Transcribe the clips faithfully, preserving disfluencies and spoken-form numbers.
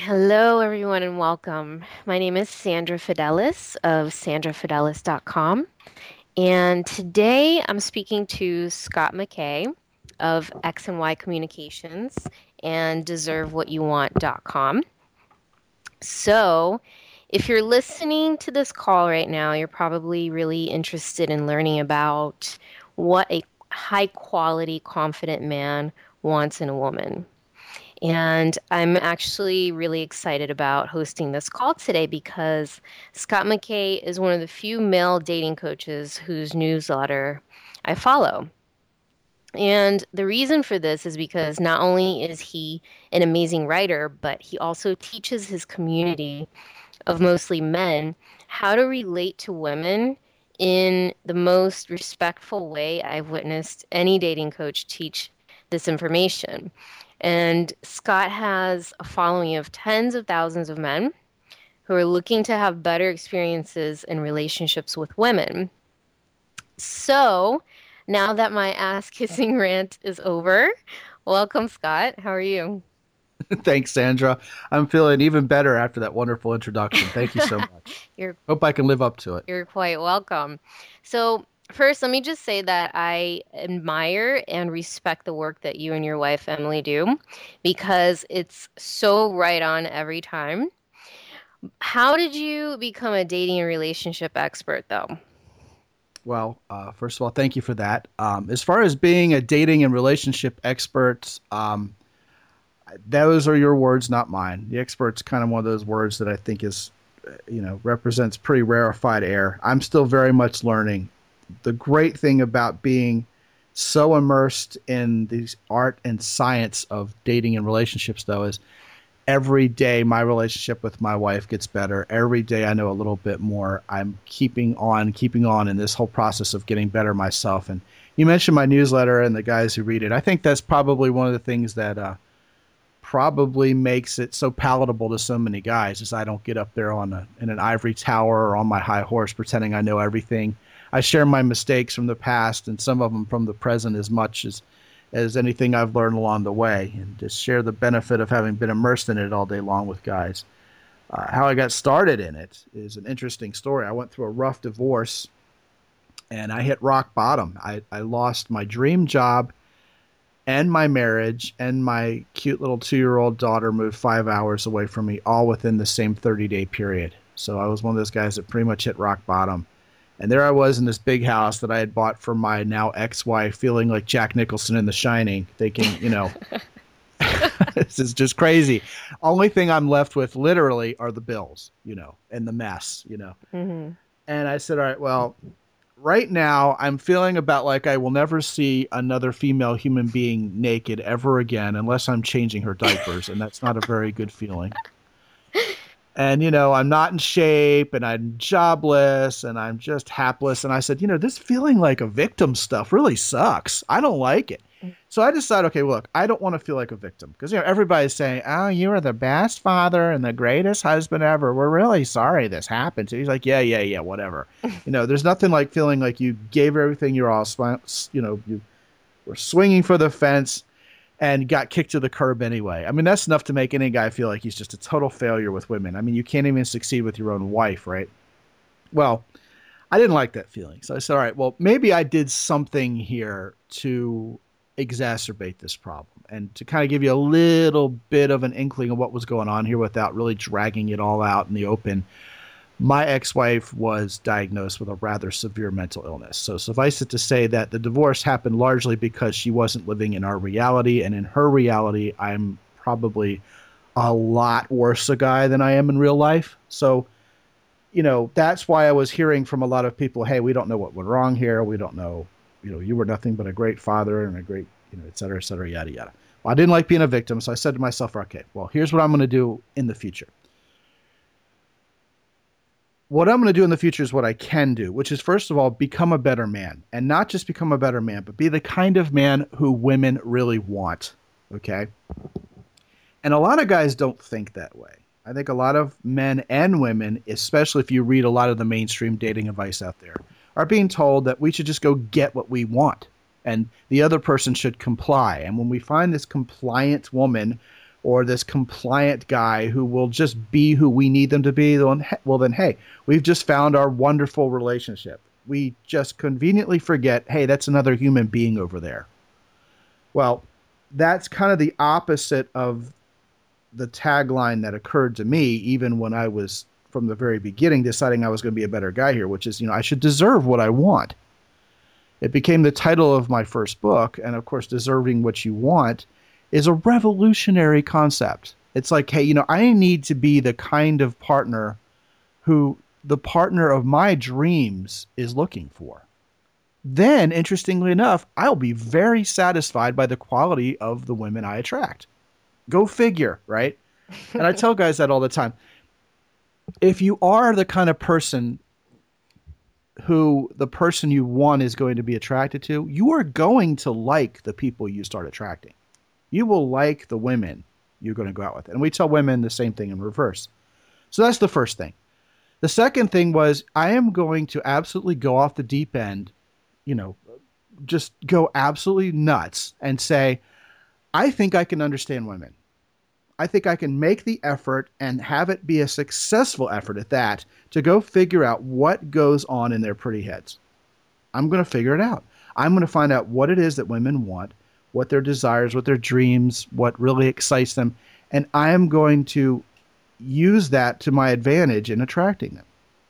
Hello, everyone, and welcome. My name is Sandra Fidelis of sandra fidelis dot com, and today I'm speaking to Scott McKay of X and Y Communications and deserve what you want dot com. So, if you're listening to this call right now, you're probably really interested in learning about what a high quality, confident man wants in a woman. And I'm actually really excited about hosting this call today because Scott McKay is one of the few male dating coaches whose newsletter I follow. And the reason for this is because not only is he an amazing writer, but he also teaches his community of mostly men how to relate to women in the most respectful way I've witnessed any dating coach teach this information. And Scott has a following of tens of thousands of men who are looking to have better experiences in relationships with women. So now that my ass kissing rant is over, welcome, Scott. How are you? Thanks, Sandra. I'm feeling even better after that wonderful introduction. Thank you so much. You're Hope I can live up to it. you're quite welcome. So first, let me just say that I admire and respect the work that you and your wife Emily do because it's so right on every time. How did you become a dating and relationship expert, though? Well, uh, first of all, thank you for that. Um, as far as being a dating and relationship expert, um, those are your words, not mine. The expert's kind of one of those words that I think is, uh, you know, represents pretty rarefied air. I'm still very much learning. The great thing about being so immersed in the art and science of dating and relationships, though, is every day my relationship with my wife gets better. Every day I know a little bit more. I'm keeping on, keeping on in this whole process of getting better myself. And you mentioned my newsletter and the guys who read it. I think that's probably one of the things that uh, probably makes it so palatable to so many guys is I don't get up there on a, in an ivory tower or on my high horse pretending I know everything. I share my mistakes from the past and some of them from the present as much as as anything I've learned along the way, and just share the benefit of having been immersed in it all day long with guys. Uh, how I got started in it is an interesting story. I went through a rough divorce, and I hit rock bottom. I, I lost my dream job and my marriage, and my cute little two-year-old daughter moved five hours away from me, all within the same thirty-day period. So I was one of those guys that pretty much hit rock bottom. And there I was in this big house that I had bought for my now ex-wife, feeling like Jack Nicholson in The Shining, thinking, you know, this is just crazy. Only thing I'm left with literally are the bills, you know, and the mess, you know. Mm-hmm. And I said, all right, well, right now I'm feeling about like I will never see another female human being naked ever again unless I'm changing her diapers. And that's not a very good feeling. And, you know, I'm not in shape and I'm jobless and I'm just hapless. And I said, you know, this feeling like a victim stuff really sucks. I don't like it. So I decided, okay, look, I don't want to feel like a victim because, you know, everybody's saying, oh, you are the best father and the greatest husband ever. We're really sorry this happened to you. He's like, yeah, yeah, yeah, whatever. You know, there's nothing like feeling like you gave everything you're all, you know, you were swinging for the fence and got kicked to the curb anyway. I mean, that's enough to make any guy feel like he's just a total failure with women. I mean, you can't even succeed with your own wife, right? Well, I didn't like that feeling. So I said, all right, well, maybe I did something here to exacerbate this problem and to kind of give you a little bit of an inkling of what was going on here without really dragging it all out in the open. My ex-wife was diagnosed with a rather severe mental illness. So suffice it to say that the divorce happened largely because she wasn't living in our reality. And in her reality, I'm probably a lot worse a guy than I am in real life. So, you know, that's why I was hearing from a lot of people, hey, we don't know what went wrong here. We don't know, you know, you were nothing but a great father and a great, you know, et cetera, et cetera, yada, yada. Well, I didn't like being a victim. So I said to myself, okay, well, here's what I'm going to do in the future. What I'm going to do in the future is what I can do, which is, first of all, become a better man. And not just become a better man, but be the kind of man who women really want. Okay? And a lot of guys don't think that way. I think a lot of men and women, especially if you read a lot of the mainstream dating advice out there, are being told that we should just go get what we want. And the other person should comply. And when we find this compliant woman or this compliant guy who will just be who we need them to be, well, then, hey, we've just found our wonderful relationship. We just conveniently forget, hey, that's another human being over there. Well, that's kind of the opposite of the tagline that occurred to me, even when I was, from the very beginning, deciding I was going to be a better guy here, which is, you know, I should deserve what I want. It became the title of my first book. And of course, deserving what you want is a revolutionary concept. It's like, hey, you know, I need to be the kind of partner who the partner of my dreams is looking for. Then, interestingly enough, I'll be very satisfied by the quality of the women I attract. Go figure, right? And I tell guys that all the time. If you are the kind of person who the person you want is going to be attracted to, you are going to like the people you start attracting. You will like the women you're going to go out with. And we tell women the same thing in reverse. So that's the first thing. The second thing was, I am going to absolutely go off the deep end, you know, just go absolutely nuts and say, I think I can understand women. I think I can make the effort and have it be a successful effort at that to go figure out what goes on in their pretty heads. I'm going to figure it out. I'm going to find out what it is that women want, what their desires, what their dreams, what really excites them. And I am going to use that to my advantage in attracting them.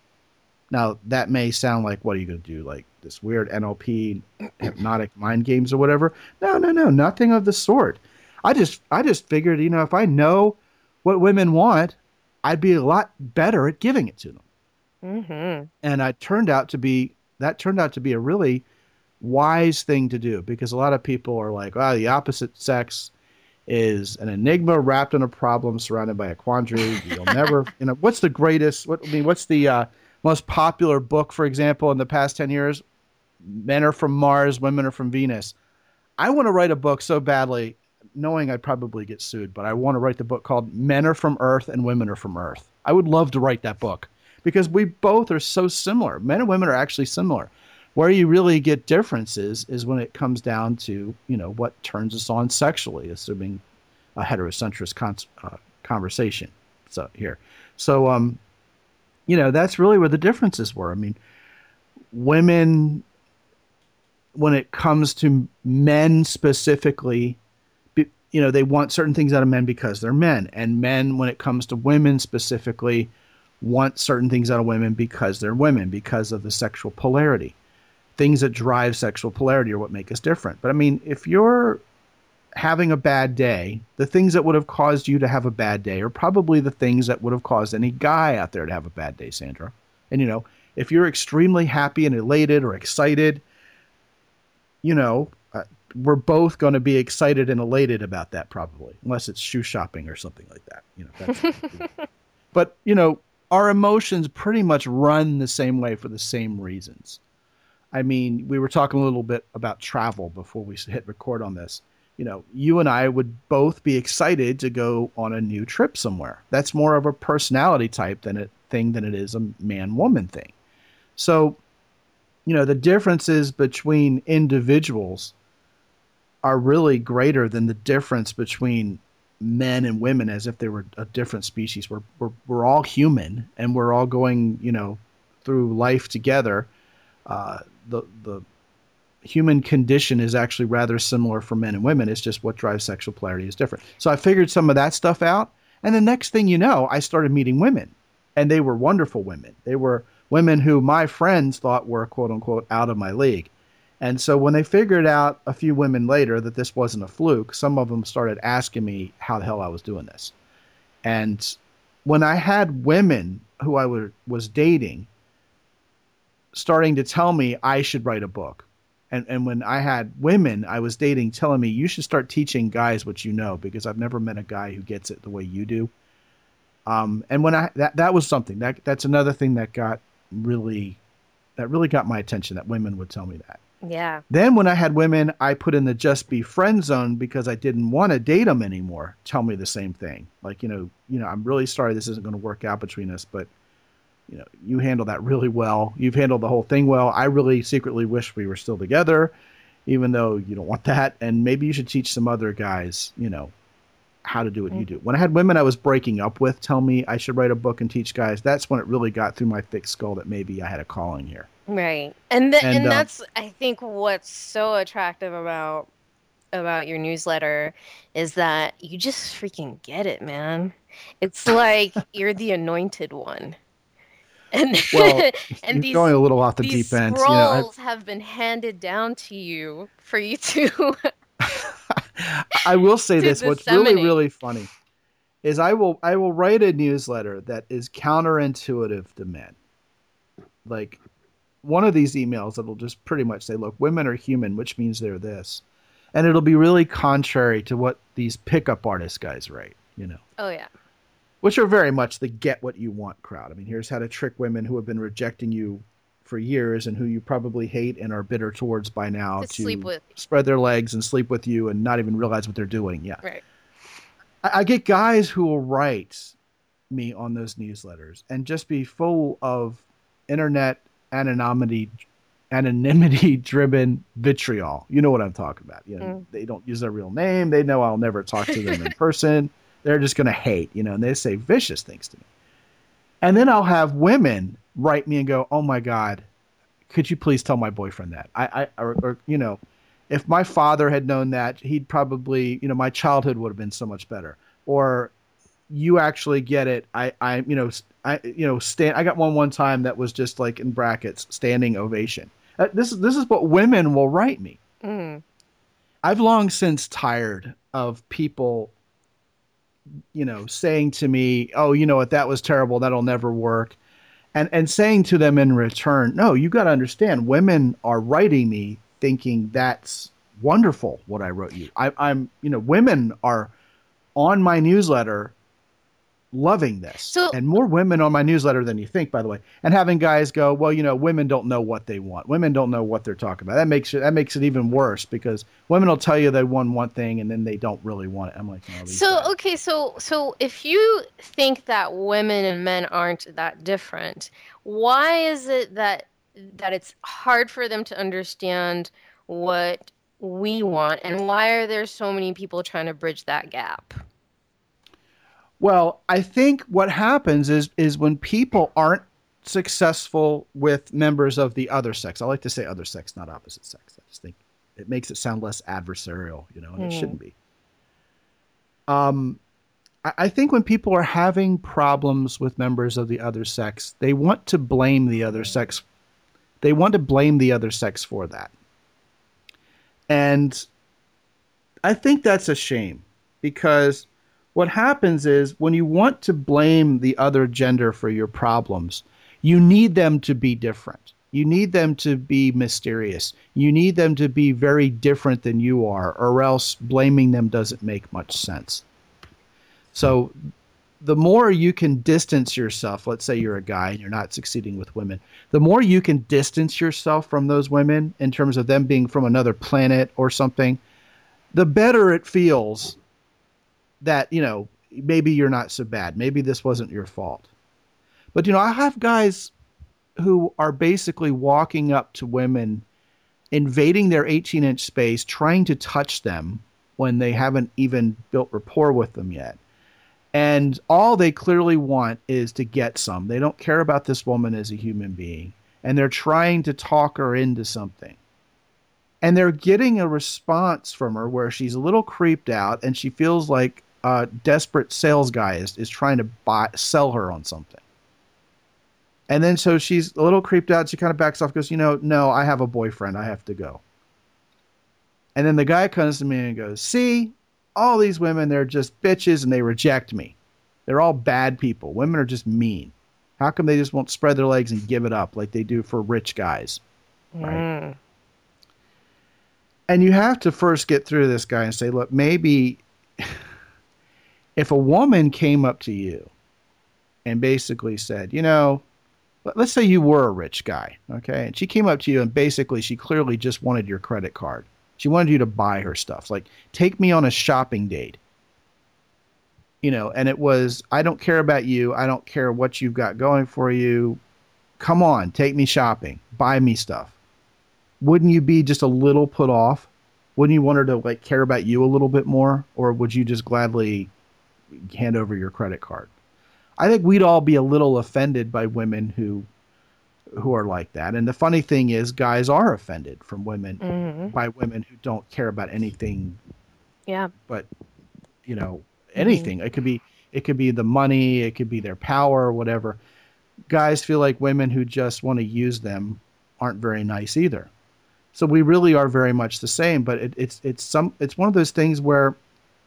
Now, that may sound like, what are you going to do? Like this weird N L P, hypnotic mind games or whatever? No, no, no, nothing of the sort. I just, I just figured, you know, if I know what women want, I'd be a lot better at giving it to them. Mm-hmm. And I turned out to be, that turned out to be a really wise thing to do, because a lot of people are like, oh, the opposite sex is an enigma wrapped in a problem surrounded by a quandary. You'll never, you know, what's the greatest, what, I mean, what's the uh, most popular book, for example, in the past ten years? Men are from Mars, women are from Venus. I want to write a book so badly, knowing I'd probably get sued, but I want to write the book called Men Are From Earth and Women Are From Earth. I would love to write that book because we both are so similar. Men and women are actually similar. Where you really get differences is when it comes down to, you know, what turns us on sexually, assuming a heterocentric con- uh, conversation. So here, so, um, you know, that's really where the differences were. I mean, women, when it comes to men specifically, you know, they want certain things out of men because they're men. And men, when it comes to women specifically, want certain things out of women because they're women, because of the sexual polarity. Things that drive sexual polarity are what make us different. But I mean, if you're having a bad day, the things that would have caused you to have a bad day are probably the things that would have caused any guy out there to have a bad day, Sandra. And, you know, if you're extremely happy and elated or excited, you know, uh, we're both going to be excited and elated about that probably, unless it's shoe shopping or something like that. You know, that's but, you know, our emotions pretty much run the same way for the same reasons. I mean, we were talking a little bit about travel before we hit record on this. You know, you and I would both be excited to go on a new trip somewhere. That's more of a personality type than a thing than it is a man-woman thing. So, you know, the differences between individuals are really greater than the difference between men and women, as if they were a different species. We're, we're, we're all human, and we're all going, you know, through life together. Uh, the, the human condition is actually rather similar for men and women. It's just what drives sexual polarity is different. So I figured some of that stuff out. And the next thing you know, I started meeting women, and they were wonderful women. They were women who my friends thought were, quote unquote, out of my league. And so when they figured out a few women later that this wasn't a fluke, some of them started asking me how the hell I was doing this. And when I had women who I were, was dating starting to tell me I should write a book, and, and when I had women I was dating telling me, you should start teaching guys what you know, because I've never met a guy who gets it the way you do. Um, and when I, that, that was something that that's another thing that got really, that really got my attention, that women would tell me that. Yeah. Then when I had women I put in the just be friend zone because I didn't want to date them anymore, tell me the same thing. Like, you know, you know, I'm really sorry this isn't going to work out between us, but you know, you handle that really well. You've handled the whole thing well. I really secretly wish we were still together, even though you don't want that. And maybe you should teach some other guys, you know, how to do what you do. When I had women I was breaking up with tell me I should write a book and teach guys, that's when it really got through my thick skull that maybe I had a calling here. Right. And the, And and uh, that's I think what's so attractive about about your newsletter is that you just freaking get it, man. It's like you're the anointed one. And well, and you're these going a little off the these deep end. You know, I, scrolls have been handed down to you for you to I will say to this. What's really, disseminate. really funny is I will I will write a newsletter that is counterintuitive to men. Like one of these emails that'll just pretty much say, look, women are human, which means they're this. And it'll be really contrary to what these pickup artist guys write, you know. Oh yeah. Which are very much the get what you want crowd. I mean, here's how to trick women who have been rejecting you for years and who you probably hate and are bitter towards by now To to sleep with. spread their legs and sleep with you and not even realize what they're doing. Yeah. Right. I, I get guys who will write me on those newsletters and just be full of internet anonymity, anonymity driven vitriol. You know what I'm talking about. You know, Mm. they don't use their real name. They know I'll never talk to them in person. They're just going to hate, you know, and they say vicious things to me. And then I'll have women write me and go, oh my God, could you please tell my boyfriend that? I, I or, or, you know, if my father had known that, he'd probably, you know, my childhood would have been so much better. Or you actually get it. I, I, you know, I, you know, stand, I got one one time that was just like in brackets, standing ovation. Uh, this is, this is what women will write me. Mm. I've long since tired of people, you know, saying to me, oh, you know what, that was terrible. That'll never work. And, and saying to them in return, no, you got to understand, women are writing me thinking that's wonderful what I wrote you. I, I'm, you know, women are on my newsletter loving this. So, and more women on my newsletter than you think, by the way. And having guys go, well, you know, women don't know what they want. Women don't know what they're talking about. That makes it that makes it even worse because women will tell you they want one thing and then they don't really want it. I'm like, no, these so guys. okay, so so if you think that women and men aren't that different, why is it that that it's hard for them to understand what we want, and why are there so many people trying to bridge that gap? Well, I think what happens is is when people aren't successful with members of the other sex. I like to say other sex, not opposite sex. I just think it makes it sound less adversarial, you know, and Mm. it shouldn't be. Um, I, I think when people are having problems with members of the other sex, they want to blame the other sex. They want to blame the other sex for that. And I think that's a shame because what happens is when you want to blame the other gender for your problems, you need them to be different. You need them to be mysterious. You need them to be very different than you are, or else blaming them doesn't make much sense. So the more you can distance yourself, let's say you're a guy and you're not succeeding with women, the more you can distance yourself from those women in terms of them being from another planet or something, the better it feels that, you know, maybe you're not so bad. Maybe this wasn't your fault. But, you know, I have guys who are basically walking up to women, invading their eighteen inch space, trying to touch them when they haven't even built rapport with them yet. And all they clearly want is to get some. They don't care about this woman as a human being. And they're trying to talk her into something. And they're getting a response from her where she's a little creeped out and she feels like a desperate sales guy is, is trying to buy, sell her on something. And then so she's a little creeped out. She kind of backs off, goes, you know, no, I have a boyfriend. I have to go. And then the guy comes to me and goes, see, all these women, they're just bitches and they reject me. They're all bad people. Women are just mean. How come they just won't spread their legs and give it up like they do for rich guys? Right. Mm. And you have to first get through this guy and say, look, maybe if a woman came up to you and basically said, you know, let's say you were a rich guy, okay? And she came up to you and basically she clearly just wanted your credit card. She wanted you to buy her stuff. Like, take me on a shopping date. You know, and it was, I don't care about you. I don't care what you've got going for you. Come on, take me shopping. Buy me stuff. Wouldn't you be just a little put off? Wouldn't you want her to like care about you a little bit more? Or would you just gladly hand over your credit card. I think we'd all be a little offended by women who who are like that. And the funny thing is, guys are offended from women Mm-hmm. by women who don't care about anything. Yeah. But you know, Mm-hmm. anything. It could be it could be the money, it could be their power, whatever. Guys feel like women who just want to use them aren't very nice either. So we really are very much the same. But it, it's it's some it's one of those things where,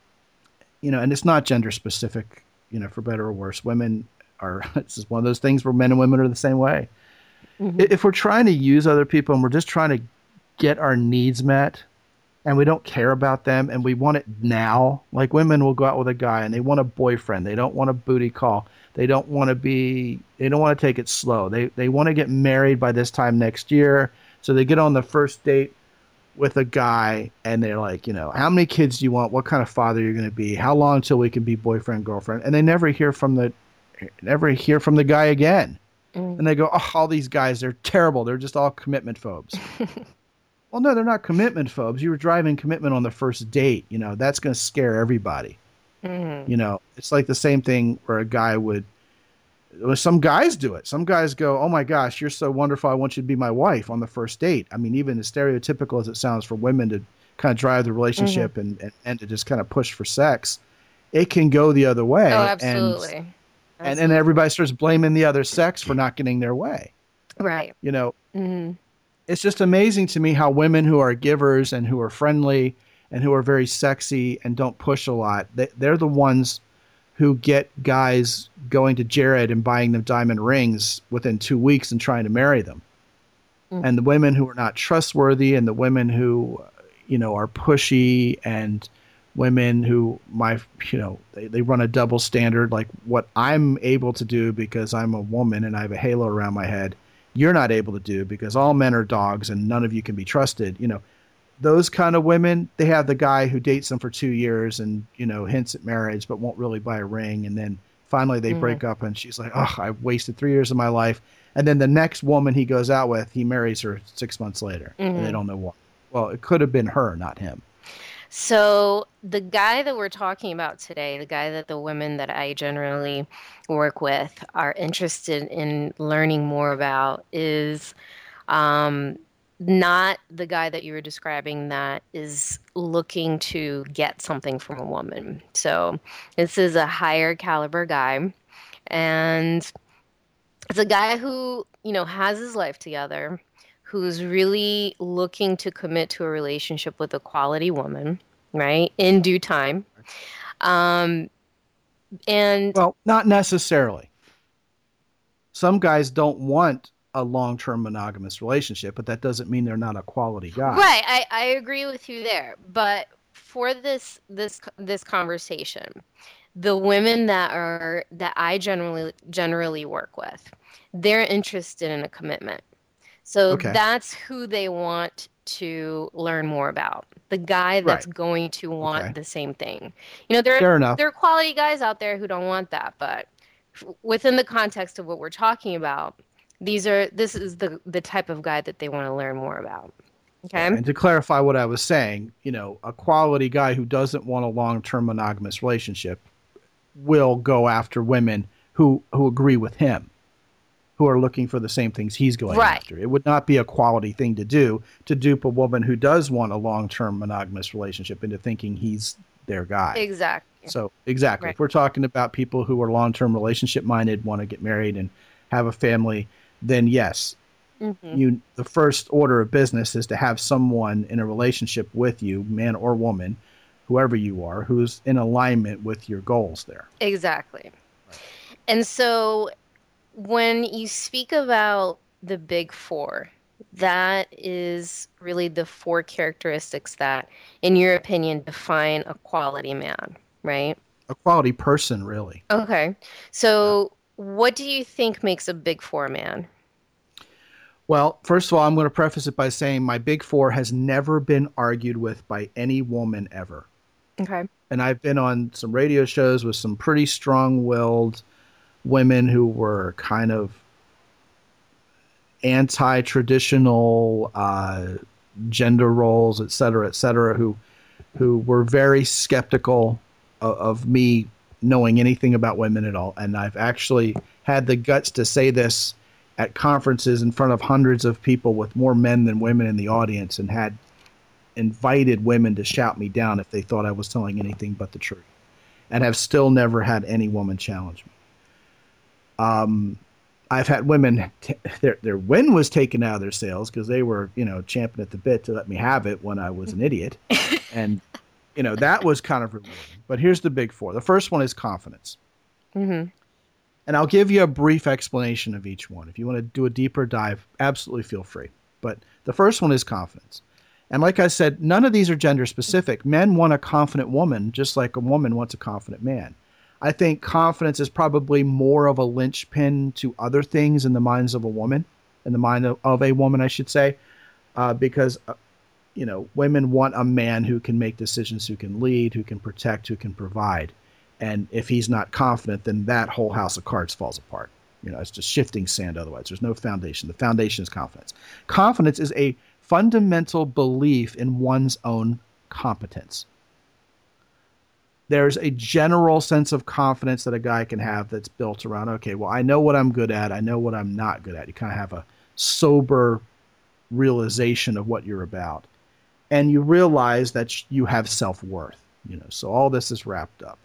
you know, and it's not gender specific. You know, for better or worse, women are. It's just one of those things where men and women are the same way. Mm-hmm. If we're trying to use other people and we're just trying to get our needs met, and we don't care about them and we want it now, like women will go out with a guy and they want a boyfriend. They don't want a booty call. They don't want to be, they don't want to take it slow. They, they want to get married by this time next year. So they get on the first date with a guy and they're like, you know, how many kids do you want? What kind of father you're going to be? How long until we can be boyfriend, girlfriend? And they never hear from the, never hear from the guy again. Mm-hmm. And they go, oh, all these guys, they're terrible. They're just all commitment phobes. Well, no, they're not commitment phobes. You were driving commitment on the first date. You know, that's going to scare everybody. Mm-hmm. You know, it's like the same thing where a guy would, well, some guys do it. Some guys go, oh my gosh, you're so wonderful. I want you to be my wife on the first date. I mean, even as stereotypical as it sounds for women to kind of drive the relationship Mm-hmm. and, and, and to just kind of push for sex, it can go the other way. Oh, And, absolutely. and, Absolutely. and everybody starts blaming the other sex for not getting their way. Right. You know, Mm-hmm. it's just amazing to me how women who are givers and who are friendly and who are very sexy and don't push a lot, they, they're the ones who get guys going to Jared and buying them diamond rings within two weeks and trying to marry them. Mm-hmm. And the women who are not trustworthy and the women who, you know, are pushy and women who my, you know, they, they run a double standard, like what I'm able to do because I'm a woman and I have a halo around my head, you're not able to do because all men are dogs and none of you can be trusted. You know, those kind of women, they have the guy who dates them for two years and, you know, hints at marriage, but won't really buy a ring. And then finally they Mm-hmm. break up and she's like, oh, I wasted three years of my life. And then the next woman he goes out with, he marries her six months later Mm-hmm. and they don't know why. Well, it could have been her, not him. So the guy that we're talking about today, the guy that the women that I generally work with are interested in learning more about is um, not the guy that you were describing that is looking to get something from a woman. So this is a higher caliber guy, and it's a guy who, you know, has his life together, who's really looking to commit to a relationship with a quality woman, right? In due time. Um, and Well, not necessarily. Some guys don't want a long-term monogamous relationship, but that doesn't mean they're not a quality guy. right, I, I agree with you there. But for this this this conversation, the women that are that I generally generally work with, they're interested in a commitment. So Okay. that's who they want to learn more about. The guy that's Right. going to want Okay. the same thing. You know, there Fair enough. there are quality guys out there who don't want that, but f- within the context of what we're talking about, these are this is the the type of guy that they want to learn more about. Okay? And to clarify what I was saying, you know, a quality guy who doesn't want a long-term monogamous relationship will go after women who who agree with him, who are looking for the same things he's going Right. after. It would not be a quality thing to do to dupe a woman who does want a long-term monogamous relationship into thinking he's their guy. Exactly. So exactly, Right. if we're talking about people who are long-term relationship minded, want to get married and have a family, then yes, Mm-hmm. you the first order of business is to have someone in a relationship with you, man or woman, whoever you are, who's in alignment with your goals there. Exactly. And so when you speak about the big four, that is really the four characteristics that, in your opinion, define a quality man, right? A quality person, really. Okay. So what do you think makes a big four man? Well, first of all, I'm going to preface it by saying my big four has never been argued with by any woman ever. Okay. And I've been on some radio shows with some pretty strong-willed women who were kind of anti-traditional uh, gender roles, et cetera, et cetera, who who were very skeptical of, of me knowing anything about women at all. And I've actually had the guts to say this at conferences in front of hundreds of people with more men than women in the audience, and had invited women to shout me down if they thought I was telling anything but the truth, and have still never had any woman challenge me. Um, I've had women, t- their their win was taken out of their sails because they were, you know, champing at the bit to let me have it when I was an idiot. And, you know, that was kind of rewarding. But here's the big four. The first one is confidence. Mm-hmm. And I'll give you a brief explanation of each one. If you want to do a deeper dive, absolutely feel free. But the first one is confidence. And like I said, none of these are gender specific. Men want a confident woman just like a woman wants a confident man. I think confidence is probably more of a linchpin to other things in the minds of a woman, in the mind of, of a woman, I should say, uh, because, uh, you know, women want a man who can make decisions, who can lead, who can protect, who can provide. And if he's not confident, then that whole house of cards falls apart. You know, it's just shifting sand otherwise. There's no foundation. The foundation is confidence. Confidence is a fundamental belief in one's own competence. There's a general sense of confidence that a guy can have that's built around, okay, well, I know what I'm good at. I know what I'm not good at. You kind of have a sober realization of what you're about. And you realize that you have self-worth. You know, so all this is wrapped up.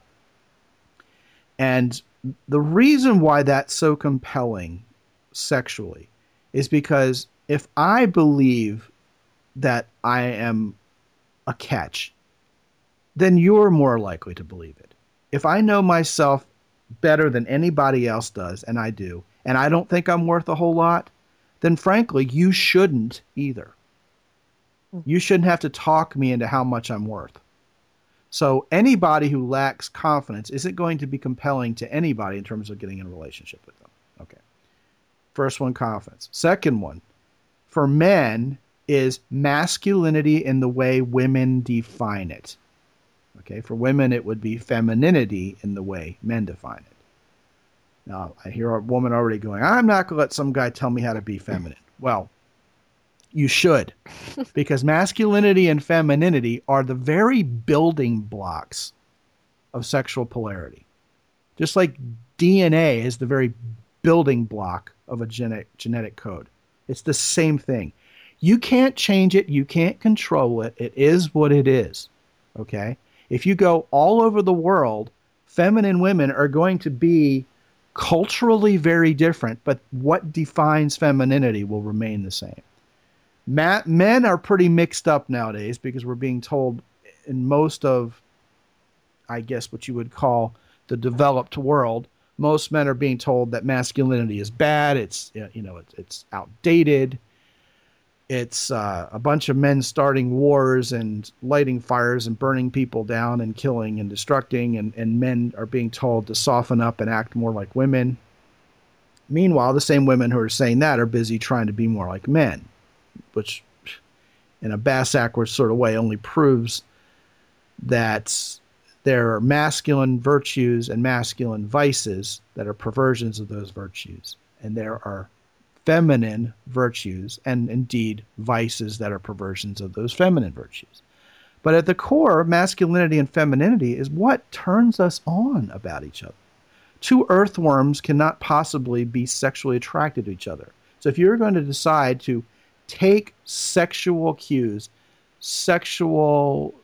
And the reason why that's so compelling sexually is because if I believe that I am a catch, then you're more likely to believe it. If I know myself better than anybody else does, and I do, and I don't think I'm worth a whole lot, then frankly, you shouldn't either. You shouldn't have to talk me into how much I'm worth. So anybody who lacks confidence isn't going to be compelling to anybody in terms of getting in a relationship with them. Okay. First one, confidence. Second one, for men, is masculinity in the way women define it. Okay, for women, it would be femininity in the way men define it. Now, I hear a woman already going, I'm not going to let some guy tell me how to be feminine. Well, you should, because masculinity and femininity are the very building blocks of sexual polarity. Just like D N A is the very building block of a genetic, genetic code. It's the same thing. You can't change it. You can't control it. It is what it is. Okay? If you go all over the world, feminine women are going to be culturally very different, but what defines femininity will remain the same. Ma- men are pretty mixed up nowadays because we're being told in most of, I guess, what you would call the developed world, most men are being told that masculinity is bad. It's, you know, it's, it's outdated. It's uh, a bunch of men starting wars and lighting fires and burning people down and killing and destructing, and, and men are being told to soften up and act more like women. Meanwhile, the same women who are saying that are busy trying to be more like men, which in a bass-backwards sort of way only proves that there are masculine virtues and masculine vices that are perversions of those virtues, and there are feminine virtues and indeed vices that are perversions of those feminine virtues. But at the core, masculinity and femininity is what turns us on about each other. Two earthworms cannot possibly be sexually attracted to each other. So if you're going to decide to take sexual cues, sexual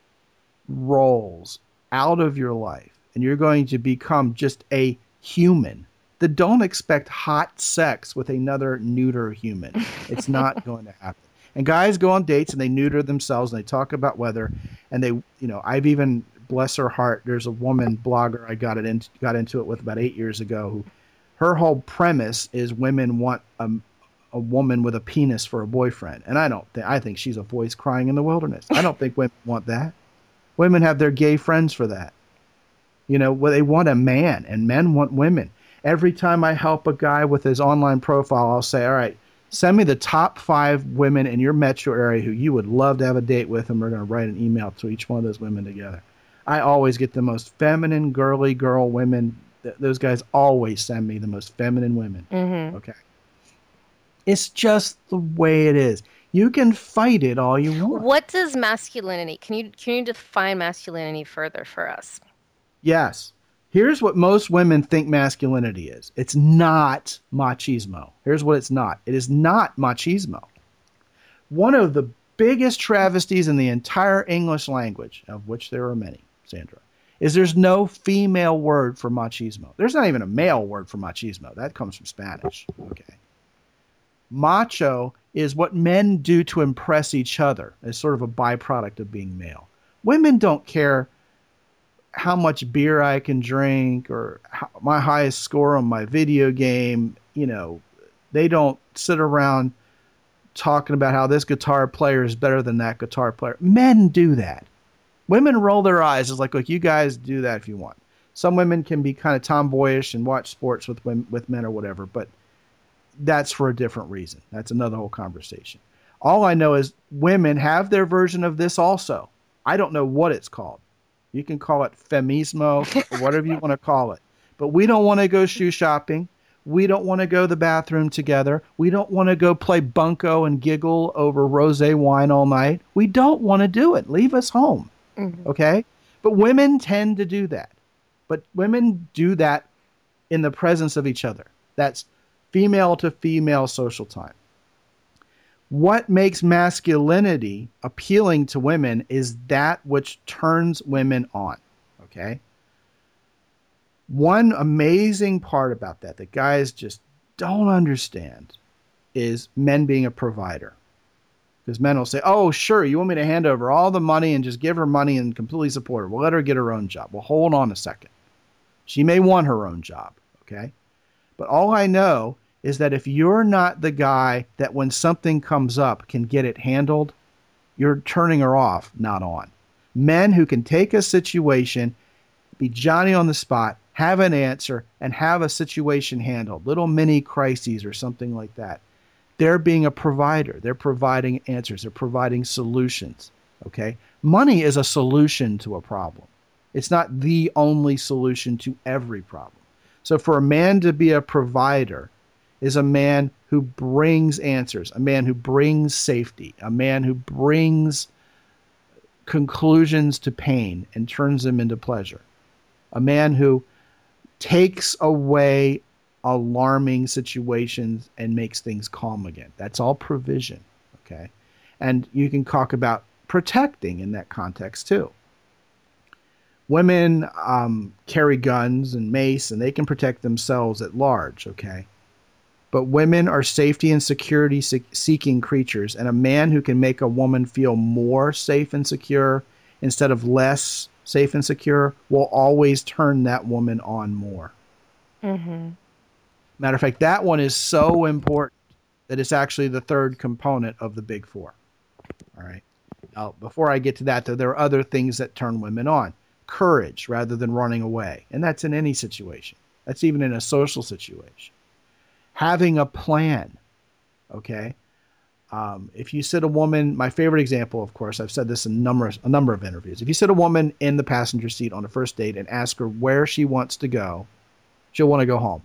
roles out of your life, and you're going to become just a human, then don't expect hot sex with another neuter human. It's not going to happen. And guys go on dates and they neuter themselves and they talk about weather, and they, you know, I've even, bless her heart, there's a woman blogger I got it in, got into it with about eight years ago, who her whole premise is women want a, a woman with a penis for a boyfriend. And I don't think, I think she's a voice crying in the wilderness. I don't think women want that. Women have their gay friends for that. You know, well, they want a man, and men want women. Every time I help a guy with his online profile, I'll say, all right, send me the top five women in your metro area who you would love to have a date with, and we're going to write an email to each one of those women together. I always get the most feminine, girly girl women. Th- those guys always send me the most feminine women. Mm-hmm. Okay. It's just the way it is. You can fight it all you want. What does masculinity, can you can you define masculinity further for us? Yes. Here's what most women think masculinity is. It's not machismo. Here's what it's not. It is not machismo. One of the biggest travesties in the entire English language, of which there are many, Sandra, is there's no female word for machismo. There's not even a male word for machismo. That comes from Spanish. Okay. Macho is what men do to impress each other as sort of a byproduct of being male. Women don't care how much beer I can drink or how, my highest score on my video game. You know, they don't sit around talking about how this guitar player is better than that guitar player. Men do that. Women roll their eyes. It's like, look, you guys do that if you want. Some women can be kind of tomboyish and watch sports with women, with men or whatever, but that's for a different reason. That's another whole conversation. All I know is women have their version of this also. I don't know what it's called. You can call it feminismo or whatever you want to call it. But we don't want to go shoe shopping. We don't want to go to the bathroom together. We don't want to go play bunco and giggle over rosé wine all night. We don't want to do it. Leave us home. Mm-hmm. Okay? But women tend to do that. But women do that in the presence of each other. That's female to female social time. What makes masculinity appealing to women is that which turns women on. Okay? One amazing part about that that guys just don't understand is men being a provider. Because men will say, oh, sure, you want me to hand over all the money and just give her money and completely support her. We'll let her get her own job. Well, hold on a second. She may want her own job, okay? But all I know is that if you're not the guy that when something comes up can get it handled, you're turning her off, not on. Men who can take a situation, be Johnny on the spot, have an answer, and have a situation handled, little mini crises or something like that. They're being a provider. They're providing answers. They're providing solutions, okay? Money is a solution to a problem. It's not the only solution to every problem. So for a man to be a provider is a man who brings answers, a man who brings safety, a man who brings conclusions to pain and turns them into pleasure, a man who takes away alarming situations and makes things calm again. That's all provision, okay? And you can talk about protecting in that context too. Women um, carry guns and mace, and they can protect themselves at large, okay? But women are safety and security se- seeking creatures, and a man who can make a woman feel more safe and secure instead of less safe and secure will always turn that woman on more. Mm-hmm. Matter of fact, that one is so important that it's actually the third component of the big four. All right. Now, before I get to that, though, there are other things that turn women on. Courage rather than running away. And that's in any situation. That's even in a social situation. Having a plan. Okay. Um, if you sit a woman, my favorite example, of course, I've said this in numerous, a number of interviews. If you sit a woman in the passenger seat on a first date and ask her where she wants to go, she'll want to go home.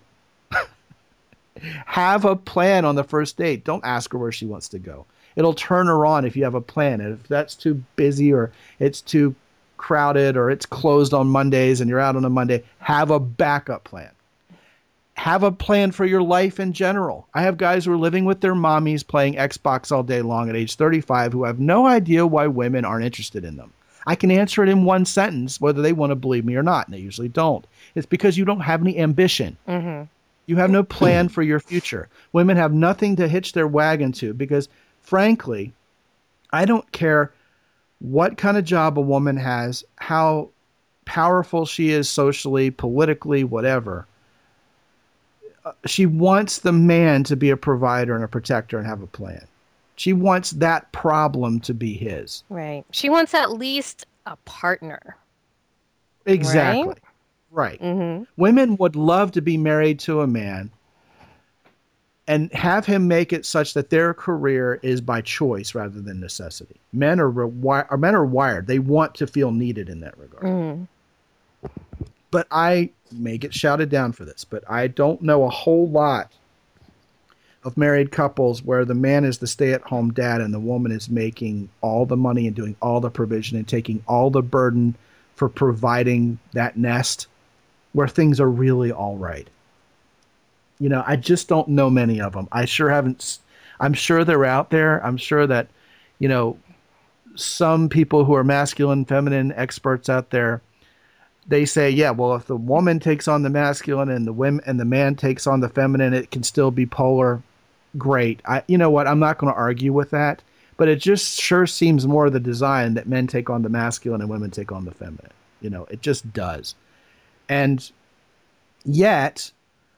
Have a plan on the first date. Don't ask her where she wants to go. It'll turn her on if you have a plan. And if that's too busy or it's too crowded or it's closed on Mondays and you're out on a Monday, have a backup plan. Have a plan for your life in general. I have guys who are living with their mommies playing Xbox all day long at age thirty-five who have no idea why women aren't interested in them. I can answer it in one sentence whether they want to believe me or not, and they usually don't. It's because you don't have any ambition. Mm-hmm. You have no plan for your future. Women have nothing to hitch their wagon to because, frankly, I don't care what kind of job a woman has, how powerful she is socially, politically, whatever. She wants the man to be a provider and a protector and have a plan. She wants that problem to be his. Right. She wants at least a partner. Exactly. Right. Right. Mm-hmm. Women would love to be married to a man and have him make it such that their career is by choice rather than necessity. Men are, rewi- or men are wired. They want to feel needed in that regard. Mm. But I may get shouted down for this, but I don't know a whole lot of married couples where the man is the stay-at-home dad and the woman is making all the money and doing all the provision and taking all the burden for providing that nest. where things are really all right. You know, I just don't know many of them. I sure haven't. I'm sure they're out there. I'm sure that, you know, some people who are masculine, feminine experts out there, they say, yeah, well, if the woman takes on the masculine and the women and the man takes on the feminine, it can still be polar. Great. I, you know what? I'm not going to argue with that, but it just sure seems more the design that men take on the masculine and women take on the feminine. You know, it just does. And yet,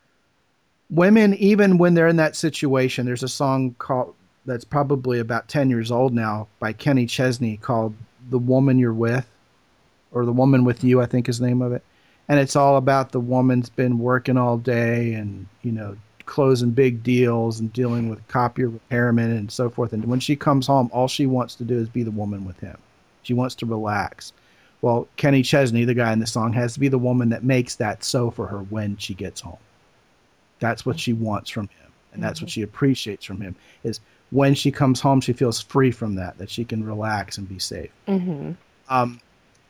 women, even when they're in that situation, there's a song called that's probably about ten years old now by Kenny Chesney called "The Woman You're With," or "The Woman with You," I think is the name of it. And it's all about the woman's been working all day and, you know, closing big deals and dealing with copier repairmen and so forth. And when she comes home, all she wants to do is be the woman with him. She wants to relax. Well, Kenny Chesney, the guy in the song, has to be the woman that makes that so for her when she gets home. That's what she wants from him. And that's mm-hmm. what she appreciates from him, is when she comes home, she feels free from that, that she can relax and be safe. Mm-hmm. Um,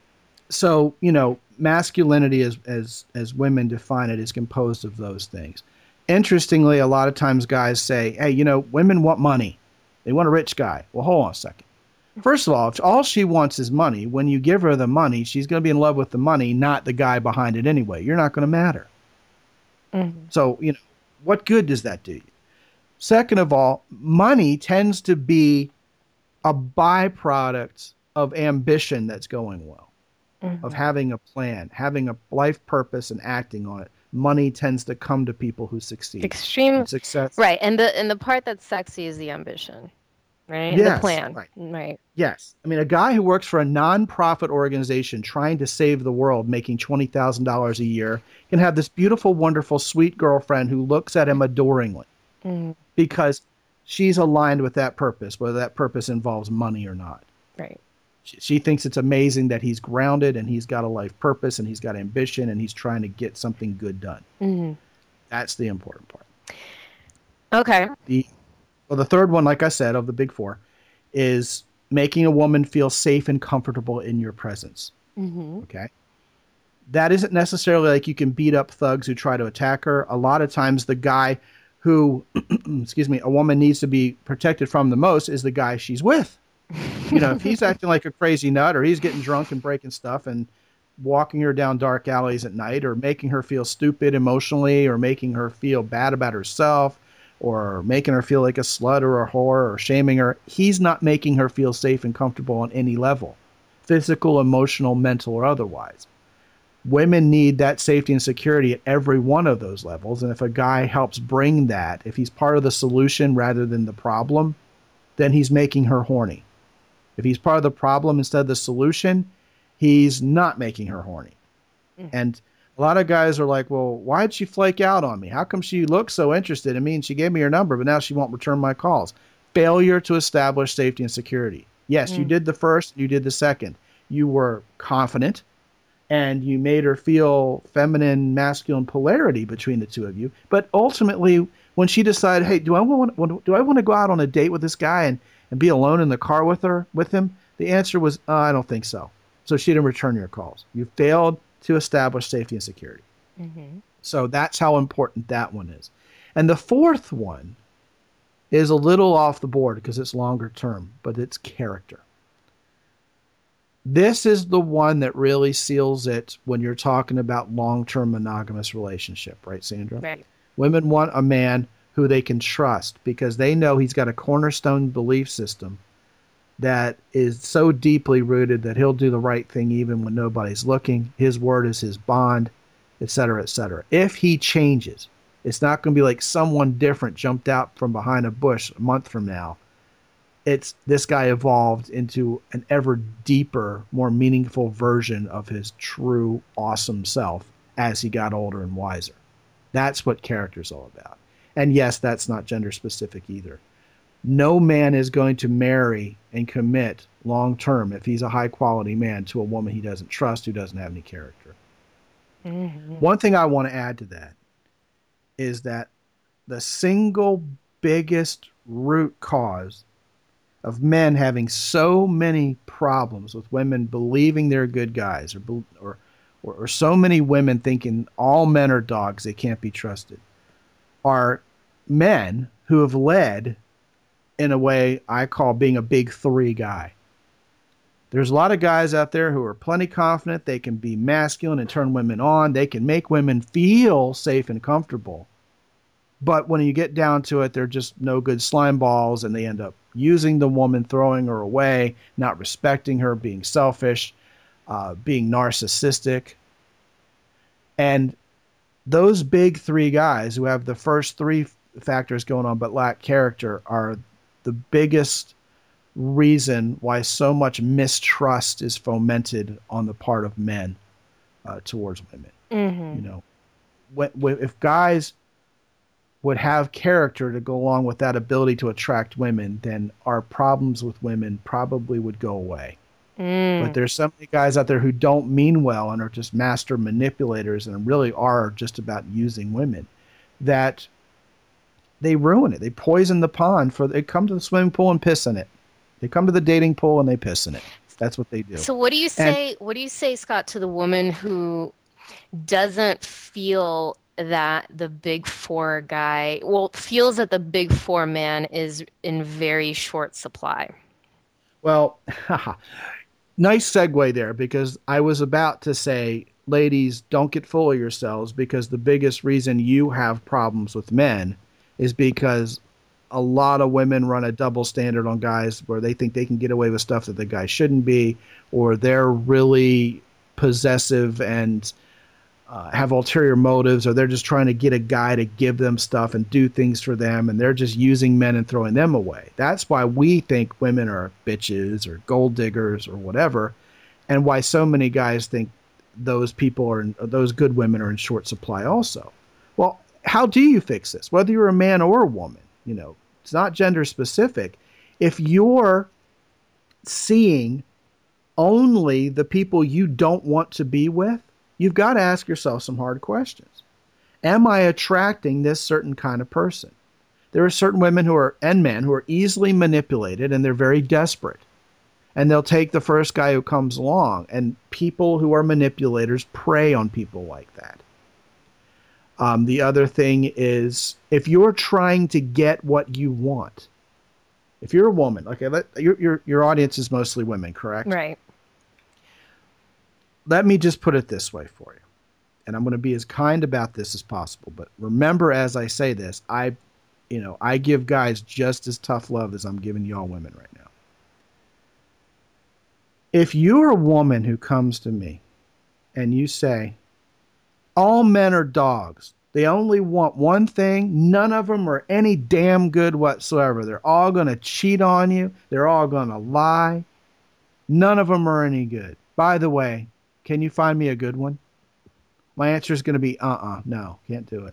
so, you know, masculinity as, as, as women define it is composed of those things. Interestingly, a lot of times guys say, hey, you know, women want money. They want a rich guy. Well, hold on a second. First of all, if all she wants is money, when you give her the money, she's going to be in love with the money, not the guy behind it anyway. You're not going to matter. Mm-hmm. So, you know, what good does that do you? Second of all, money tends to be a byproduct of ambition that's going well, mm-hmm. of having a plan, having a life purpose and acting on it. Money tends to come to people who succeed. Extreme and success. Right. And the and the part that's sexy is the ambition. Right? Yes, and the plan. Right. right. Yes. I mean, a guy who works for a nonprofit organization trying to save the world, making twenty thousand dollars a year, can have this beautiful, wonderful, sweet girlfriend who looks at him adoringly mm. because she's aligned with that purpose, whether that purpose involves money or not. Right. She, she thinks it's amazing that he's grounded and he's got a life purpose and he's got ambition and he's trying to get something good done. Mm. That's the important part. Okay. The Well, the third one, like I said, of the big four, is making a woman feel safe and comfortable in your presence. Mm-hmm. Okay. That isn't necessarily like you can beat up thugs who try to attack her. A lot of times the guy who, excuse me, a woman needs to be protected from the most is the guy she's with. You know, if he's acting like a crazy nut or he's getting drunk and breaking stuff and walking her down dark alleys at night or making her feel stupid emotionally or making her feel bad about herself, or making her feel like a slut or a whore or shaming her, he's not making her feel safe and comfortable on any level, physical, emotional, mental, or otherwise. Women need that safety and security at every one of those levels. And if a guy helps bring that, if he's part of the solution rather than the problem, then he's making her horny. If he's part of the problem instead of the solution, he's not making her horny. Mm. And a lot of guys are like, well, why'd she flake out on me? How come she looked so interested in me and she gave me her number, but now she won't return my calls? Failure to establish safety and security. Yes, mm. you did the first, you did the second. You were confident and you made her feel feminine, masculine polarity between the two of you. But ultimately, when she decided, hey, do I want do I want to go out on a date with this guy and, and be alone in the car with her, with him? The answer was, uh, I don't think so. So she didn't return your calls. You failed to establish safety and security. Mm-hmm. So that's how important that one is. And the fourth one is a little off the board because it's longer term, but it's character. This is the one that really seals it when you're talking about long-term monogamous relationship, right, Sandra? Right. Women want a man who they can trust because they know he's got a cornerstone belief system that is so deeply rooted that he'll do the right thing even when nobody's looking. His word is his bond, et cetera, et cetera. If he changes, it's not going to be like someone different jumped out from behind a bush a month from now. It's this guy evolved into an ever deeper, more meaningful version of his true, awesome self as he got older and wiser. That's what character's all about. And yes, that's not gender specific either. No man is going to marry and commit long term if he's a high quality man to a woman he doesn't trust, who doesn't have any character. Mm-hmm. One thing I want to add to that is that the single biggest root cause of men having so many problems with women believing they're good guys or or or, or so many women thinking all men are dogs, they can't be trusted, are men who have led in a way I call being a big three guy. There's a lot of guys out there who are plenty confident. They can be masculine and turn women on. They can make women feel safe and comfortable. But when you get down to it, they're just no good slime balls, and they end up using the woman, throwing her away, not respecting her, being selfish, uh, being narcissistic. And those big three guys who have the first three factors going on but lack character are the biggest reason why so much mistrust is fomented on the part of men uh, towards women. Mm-hmm. You know, when, when, if guys would have character to go along with that ability to attract women, then our problems with women probably would go away. Mm. But there's so many guys out there who don't mean well and are just master manipulators and really are just about using women, that they ruin it. They poison the pond. For they come to the swimming pool and piss in it. They come to the dating pool and they piss in it. That's what they do. So what do you say, and, what do you say, Scott, to the woman who doesn't feel that the big four guy, well, feels that the big four man is in very short supply? Well, nice segue there, because I was about to say, ladies, don't get full of yourselves, because the biggest reason you have problems with men is because a lot of women run a double standard on guys where they think they can get away with stuff that the guy shouldn't be, or they're really possessive and uh, have ulterior motives, or they're just trying to get a guy to give them stuff and do things for them, and they're just using men and throwing them away. That's why we think women are bitches or gold diggers or whatever, and why so many guys think those people are, in, those good women are in short supply also. Well, how do you fix this? Whether you're a man or a woman, you know, it's not gender specific. If you're seeing only the people you don't want to be with, you've got to ask yourself some hard questions. Am I attracting this certain kind of person? There are certain women who are, and men who are easily manipulated, and they're very desperate. And they'll take the first guy who comes along. And people who are manipulators prey on people like that. Um, the other thing is, if you're trying to get what you want, if you're a woman, okay, let, your, your, your audience is mostly women, correct? Right. Let me just put it this way for you. And I'm going to be as kind about this as possible. But remember, as I say this, I, you know, I give guys just as tough love as I'm giving y'all women right now. If you're a woman who comes to me and you say, all men are dogs, they only want one thing, none of them are any damn good whatsoever, they're all going to cheat on you, they're all going to lie, none of them are any good. By the way, can you find me a good one? My answer is going to be, uh-uh, no, can't do it.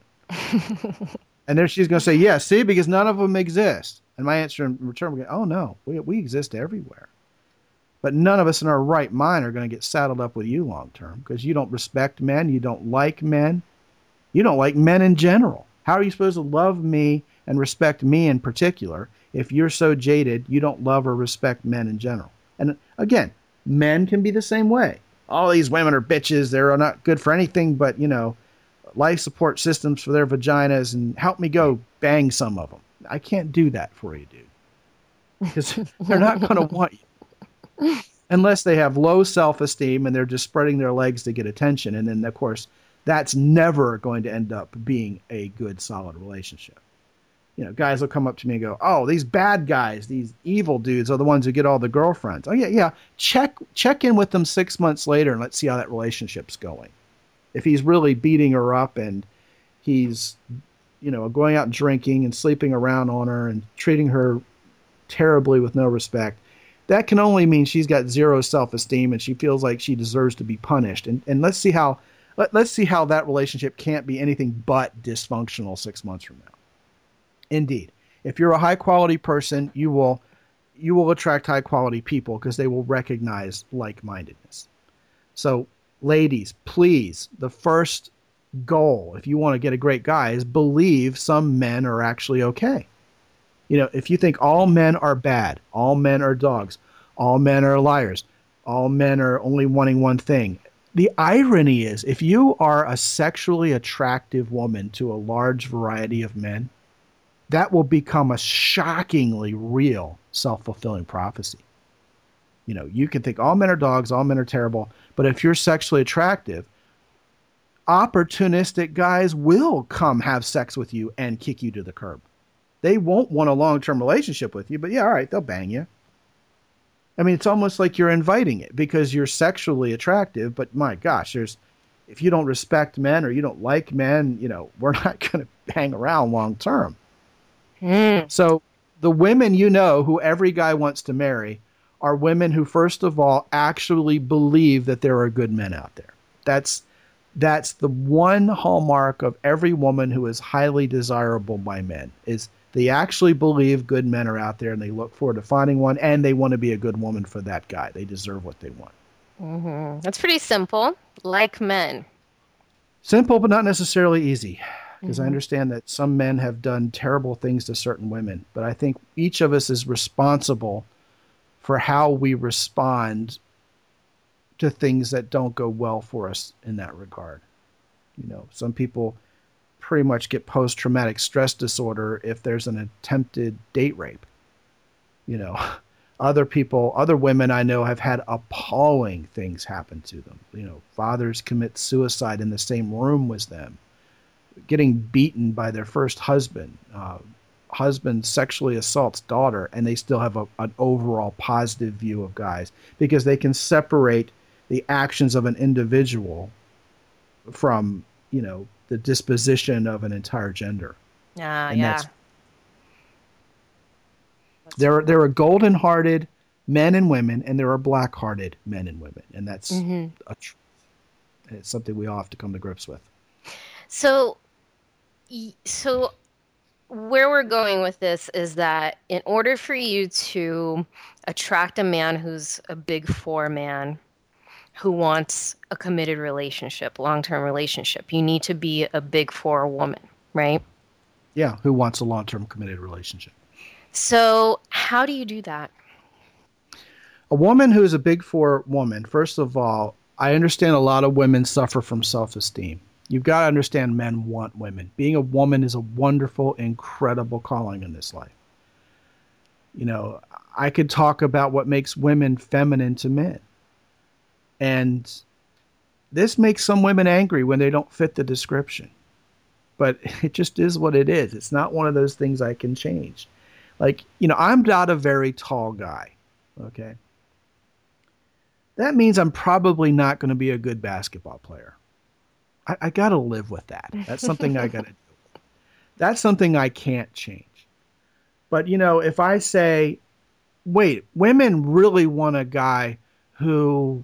And then she's going to say, yeah, see, because none of them exist. And my answer in return will be, oh, no, we, we exist everywhere. But none of us in our right mind are going to get saddled up with you long term, because you don't respect men, you don't like men, you don't like men in general. How are you supposed to love me and respect me in particular if you're so jaded you don't love or respect men in general? And again, men can be the same way. All these women are bitches, they're not good for anything but, you know, life support systems for their vaginas, and help me go bang some of them. I can't do that for you, dude, because they're not going to want you. Unless they have low self-esteem and they're just spreading their legs to get attention. And then, of course, that's never going to end up being a good, solid relationship. You know, guys will come up to me and go, oh, these bad guys, these evil dudes are the ones who get all the girlfriends. Oh, yeah, yeah. Check check in with them six months later and let's see how that relationship's going. If he's really beating her up and he's, you know, going out and drinking and sleeping around on her and treating her terribly with no respect, that can only mean she's got zero self-esteem and she feels like she deserves to be punished. And and let's see how let, let's see how that relationship can't be anything but dysfunctional six months from now. Indeed, if you're a high-quality person, you will you will attract high-quality people because they will recognize like-mindedness. So, ladies, please, the first goal, if you want to get a great guy, is believe some men are actually okay. You know, if you think all men are bad, all men are dogs, all men are liars, all men are only wanting one thing, the irony is, if you are a sexually attractive woman to a large variety of men, that will become a shockingly real self-fulfilling prophecy. You know, you can think all men are dogs, all men are terrible, but if you're sexually attractive, opportunistic guys will come have sex with you and kick you to the curb. They won't want a long-term relationship with you, but yeah, all right, they'll bang you. I mean, it's almost like you're inviting it because you're sexually attractive, but my gosh, there's, if you don't respect men or you don't like men, you know, we're not going to hang around long term. Mm. So the women you know who every guy wants to marry are women who, first of all, actually believe that there are good men out there. That's that's the one hallmark of every woman who is highly desirable by men, is they actually believe good men are out there and they look forward to finding one, and they want to be a good woman for that guy. They deserve what they want. Mm-hmm. That's pretty simple. Like men. Simple, but not necessarily easy. Because mm-hmm. I understand that some men have done terrible things to certain women. But I think each of us is responsible for how we respond to things that don't go well for us in that regard. You know, some people pretty much get post-traumatic stress disorder if there's an attempted date rape. You know, other people, other women I know have had appalling things happen to them. You know, fathers commit suicide in the same room with them, getting beaten by their first husband, uh, husband sexually assaults daughter, and they still have a, an overall positive view of guys because they can separate the actions of an individual from, you know, the disposition of an entire gender. Ah, uh, yeah. That's, there, there are golden-hearted men and women, and there are black-hearted men and women, and that's mm-hmm. a tr- it's something we all have to come to grips with. So, so where we're going with this is that in order for you to attract a man who's a big four man, who wants a committed relationship, long-term relationship, you need to be a big four woman, right? Yeah, who wants a long-term committed relationship. So how do you do that? A woman who is a big four woman, first of all, I understand a lot of women suffer from self-esteem. You've got to understand men want women. Being a woman is a wonderful, incredible calling in this life. You know, I could talk about what makes women feminine to men. And this makes some women angry when they don't fit the description. But it just is what it is. It's not one of those things I can change. Like, you know, I'm not a very tall guy, okay? That means I'm probably not going to be a good basketball player. I, I got to live with that. That's something I got to do. That's something I can't change. But, you know, if I say, wait, women really want a guy who...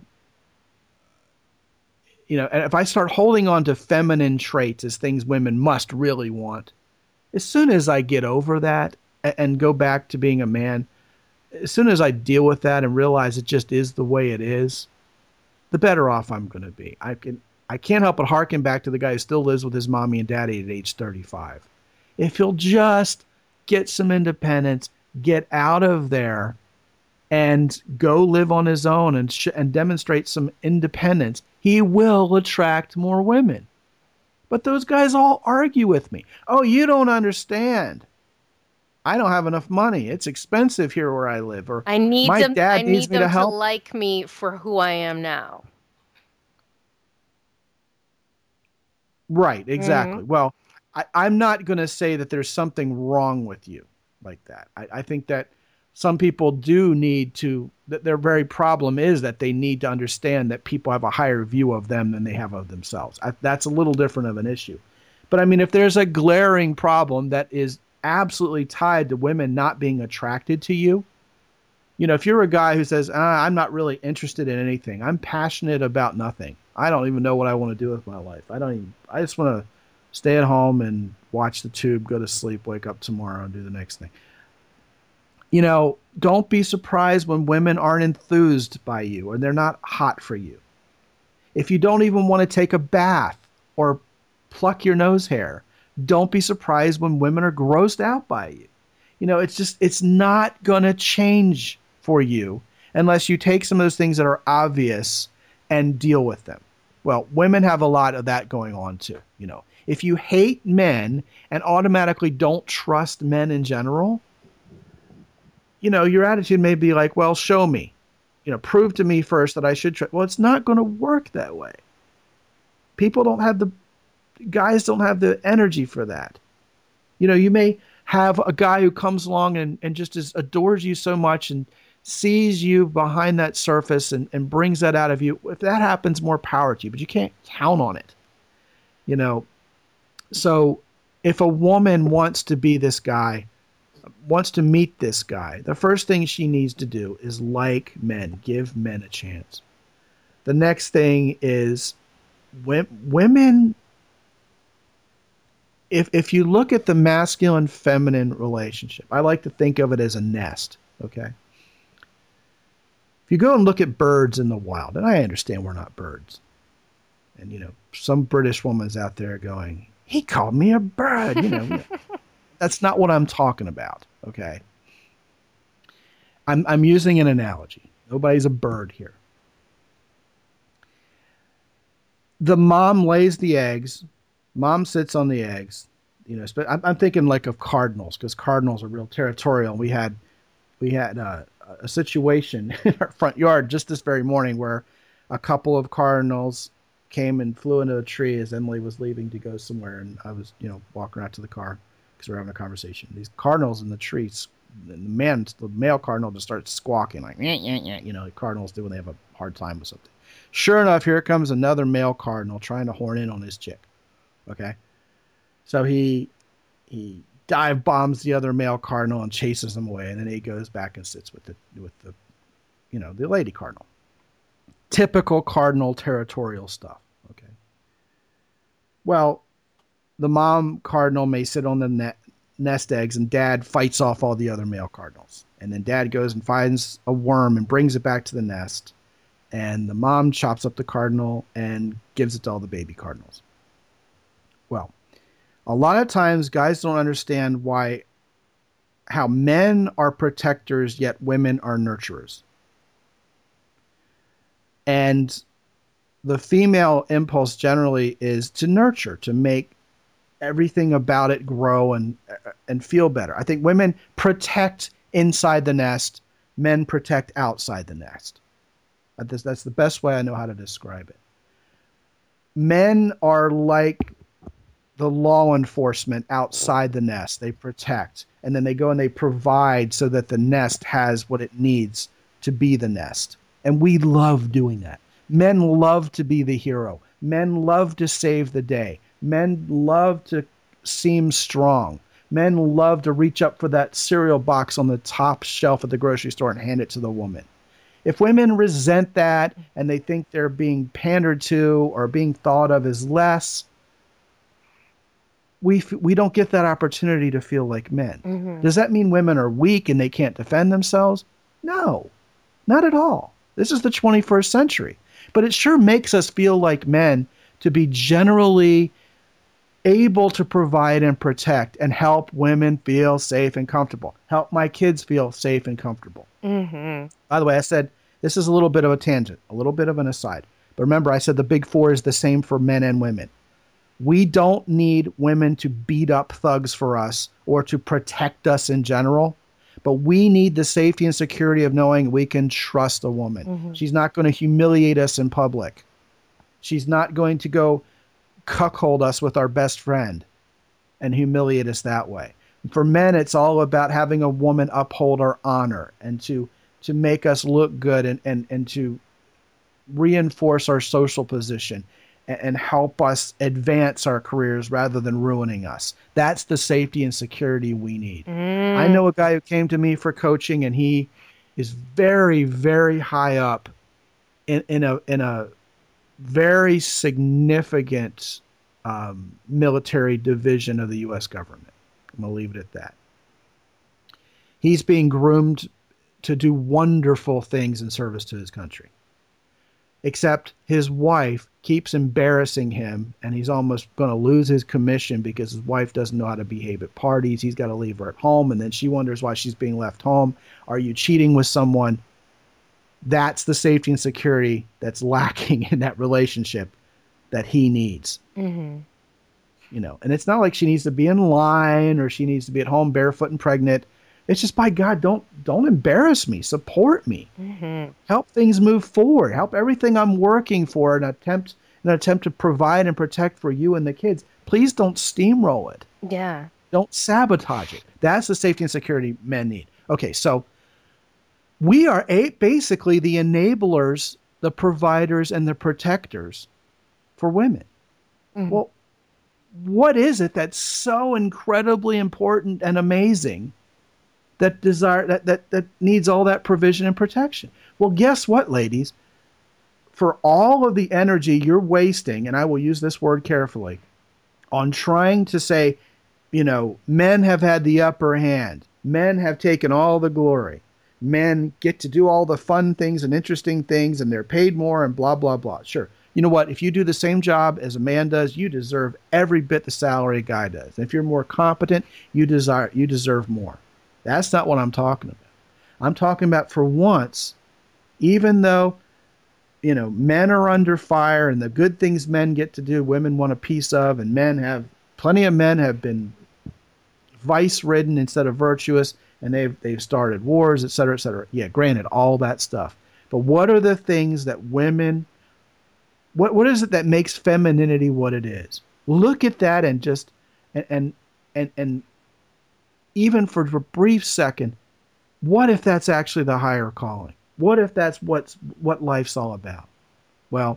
You know, and if I start holding on to feminine traits as things women must really want, as soon as I get over that and, and go back to being a man, as soon as I deal with that and realize it just is the way it is, the better off I'm going to be. I can, I can't help but harken back to the guy who still lives with his mommy and daddy at age thirty-five. If he'll just get some independence, get out of there, and go live on his own and sh- and demonstrate some independence, he will attract more women. But those guys all argue with me. Oh, you don't understand. I don't have enough money. It's expensive here where I live. Or I need my them, dad I needs need me them to help. to like me for who I am now. Right, exactly. Mm-hmm. Well, I, I'm not going to say that there's something wrong with you like that. I, I think that some people do need to, that their very problem is that they need to understand that people have a higher view of them than they have of themselves. I, that's a little different of an issue. But I mean, if there's a glaring problem that is absolutely tied to women not being attracted to you, you know, if you're a guy who says, ah, I'm not really interested in anything, I'm passionate about nothing, I don't even know what I want to do with my life. I don't even, I just want to stay at home and watch the tube, go to sleep, wake up tomorrow and do the next thing. You know, don't be surprised when women aren't enthused by you or they're not hot for you. If you don't even want to take a bath or pluck your nose hair, don't be surprised when women are grossed out by you. You know, it's just, it's not going to change for you unless you take some of those things that are obvious and deal with them. Well, women have a lot of that going on too. You know, if you hate men and automatically don't trust men in general, you know, your attitude may be like, well, show me, you know, prove to me first that I should trust. Well, it's not going to work that way. People don't have the, guys don't have the energy for that. You know, you may have a guy who comes along and, and just is, adores you so much and sees you behind that surface and, and brings that out of you. If that happens, more power to you, but you can't count on it. You know, so if a woman wants to be this guy, wants to meet this guy, the first thing she needs to do is like men, give men a chance. The next thing is women, if if you look at the masculine feminine relationship, I like to think of it as a nest, okay? If you go and look at birds in the wild, and I understand we're not birds, and you know, some British woman's out there going, he called me a bird, you know. That's not what I'm talking about, okay? I'm I'm using an analogy. Nobody's a bird here. The mom lays the eggs. Mom sits on the eggs. You know, I'm, I'm thinking like of cardinals, because cardinals are real territorial. We had we had uh, a situation in our front yard just this very morning where a couple of cardinals came and flew into a tree as Emily was leaving to go somewhere, and I was, you know, walking out to the car because we were having a conversation. These cardinals in the trees, the man, the male cardinal just starts squawking like, yeah, yeah, yeah, you know, like cardinals do when they have a hard time with something. Sure enough, here comes another male cardinal trying to horn in on his chick. Okay, so he he dive bombs the other male cardinal and chases him away, and then he goes back and sits with the with the, you know, the lady cardinal. Typical cardinal territorial stuff. Okay. Well, the mom cardinal may sit on the net, nest eggs, and dad fights off all the other male cardinals, and then dad goes and finds a worm and brings it back to the nest, and the mom chops up the cardinal and gives it to all the baby cardinals. Well, a lot of times guys don't understand why, how men are protectors yet women are nurturers. And the female impulse generally is to nurture, to make everything about it grow and and feel better. I think women protect inside the nest, men protect outside the nest. That's, that's the best way I know how to describe it. Men are like the law enforcement outside the nest. They protect, and then they go and they provide so that the nest has what it needs to be the nest. And we love doing that. Men love to be the hero. Men love to save the day. Men love to seem strong. Men love to reach up for that cereal box on the top shelf at the grocery store and hand it to the woman. If women resent that and they think they're being pandered to or being thought of as less, we f- we don't get that opportunity to feel like men. Mm-hmm. Does that mean women are weak and they can't defend themselves? No, not at all. This is the twenty-first century. But it sure makes us feel like men to be generally able to provide and protect and help women feel safe and comfortable. Help my kids feel safe and comfortable. Mm-hmm. By the way, I said this is a little bit of a tangent, a little bit of an aside. But remember, I said the big four is the same for men and women. We don't need women to beat up thugs for us or to protect us in general, but we need the safety and security of knowing we can trust a woman. Mm-hmm. She's not going to humiliate us in public. She's not going to go cuckold us with our best friend and humiliate us that way. For men, it's all about having a woman uphold our honor and to to make us look good and, and, and to reinforce our social position and, and help us advance our careers rather than ruining us. That's the safety and security we need. Mm. I know a guy who came to me for coaching, and he is very, very high up in, in a in a very significant um, military division of the U S government. I'm going to leave it at that. He's being groomed to do wonderful things in service to his country. Except his wife keeps embarrassing him, and he's almost going to lose his commission because his wife doesn't know how to behave at parties. He's got to leave her at home, and then she wonders why she's being left home. Are you cheating with someone? That's the safety and security that's lacking in that relationship that he needs. Mm-hmm. You know, and it's not like she needs to be in line or she needs to be at home barefoot and pregnant. It's just, by God, don't don't embarrass me. Support me. Mm-hmm. Help things move forward. Help everything I'm working for in an attempt in an attempt to provide and protect for you and the kids. Please don't steamroll it. Yeah. Don't sabotage it. That's the safety and security men need. Okay, so we are a, basically the enablers, the providers, and the protectors for women. Mm-hmm. Well, what is it that's so incredibly important and amazing that desire that, that that needs all that provision and protection? Well, guess what, ladies? For all of the energy you're wasting, and I will use this word carefully, on trying to say, you know, men have had the upper hand, men have taken all the glory, men get to do all the fun things and interesting things, and they're paid more and blah, blah, blah. Sure. You know what? If you do the same job as a man does, you deserve every bit the salary a guy does. And if you're more competent, you desire you deserve more. That's not what I'm talking about. I'm talking about, for once, even though, you know, men are under fire and the good things men get to do, women want a piece of, and men have, plenty of men have been vice-ridden instead of virtuous, and they've they've started wars, et cetera, et cetera. Yeah, granted, all that stuff. But what are the things that women, what what is it that makes femininity what it is? Look at that and just, and and and, and even for a brief second, what if that's actually the higher calling? What if that's what's what life's all about? Well,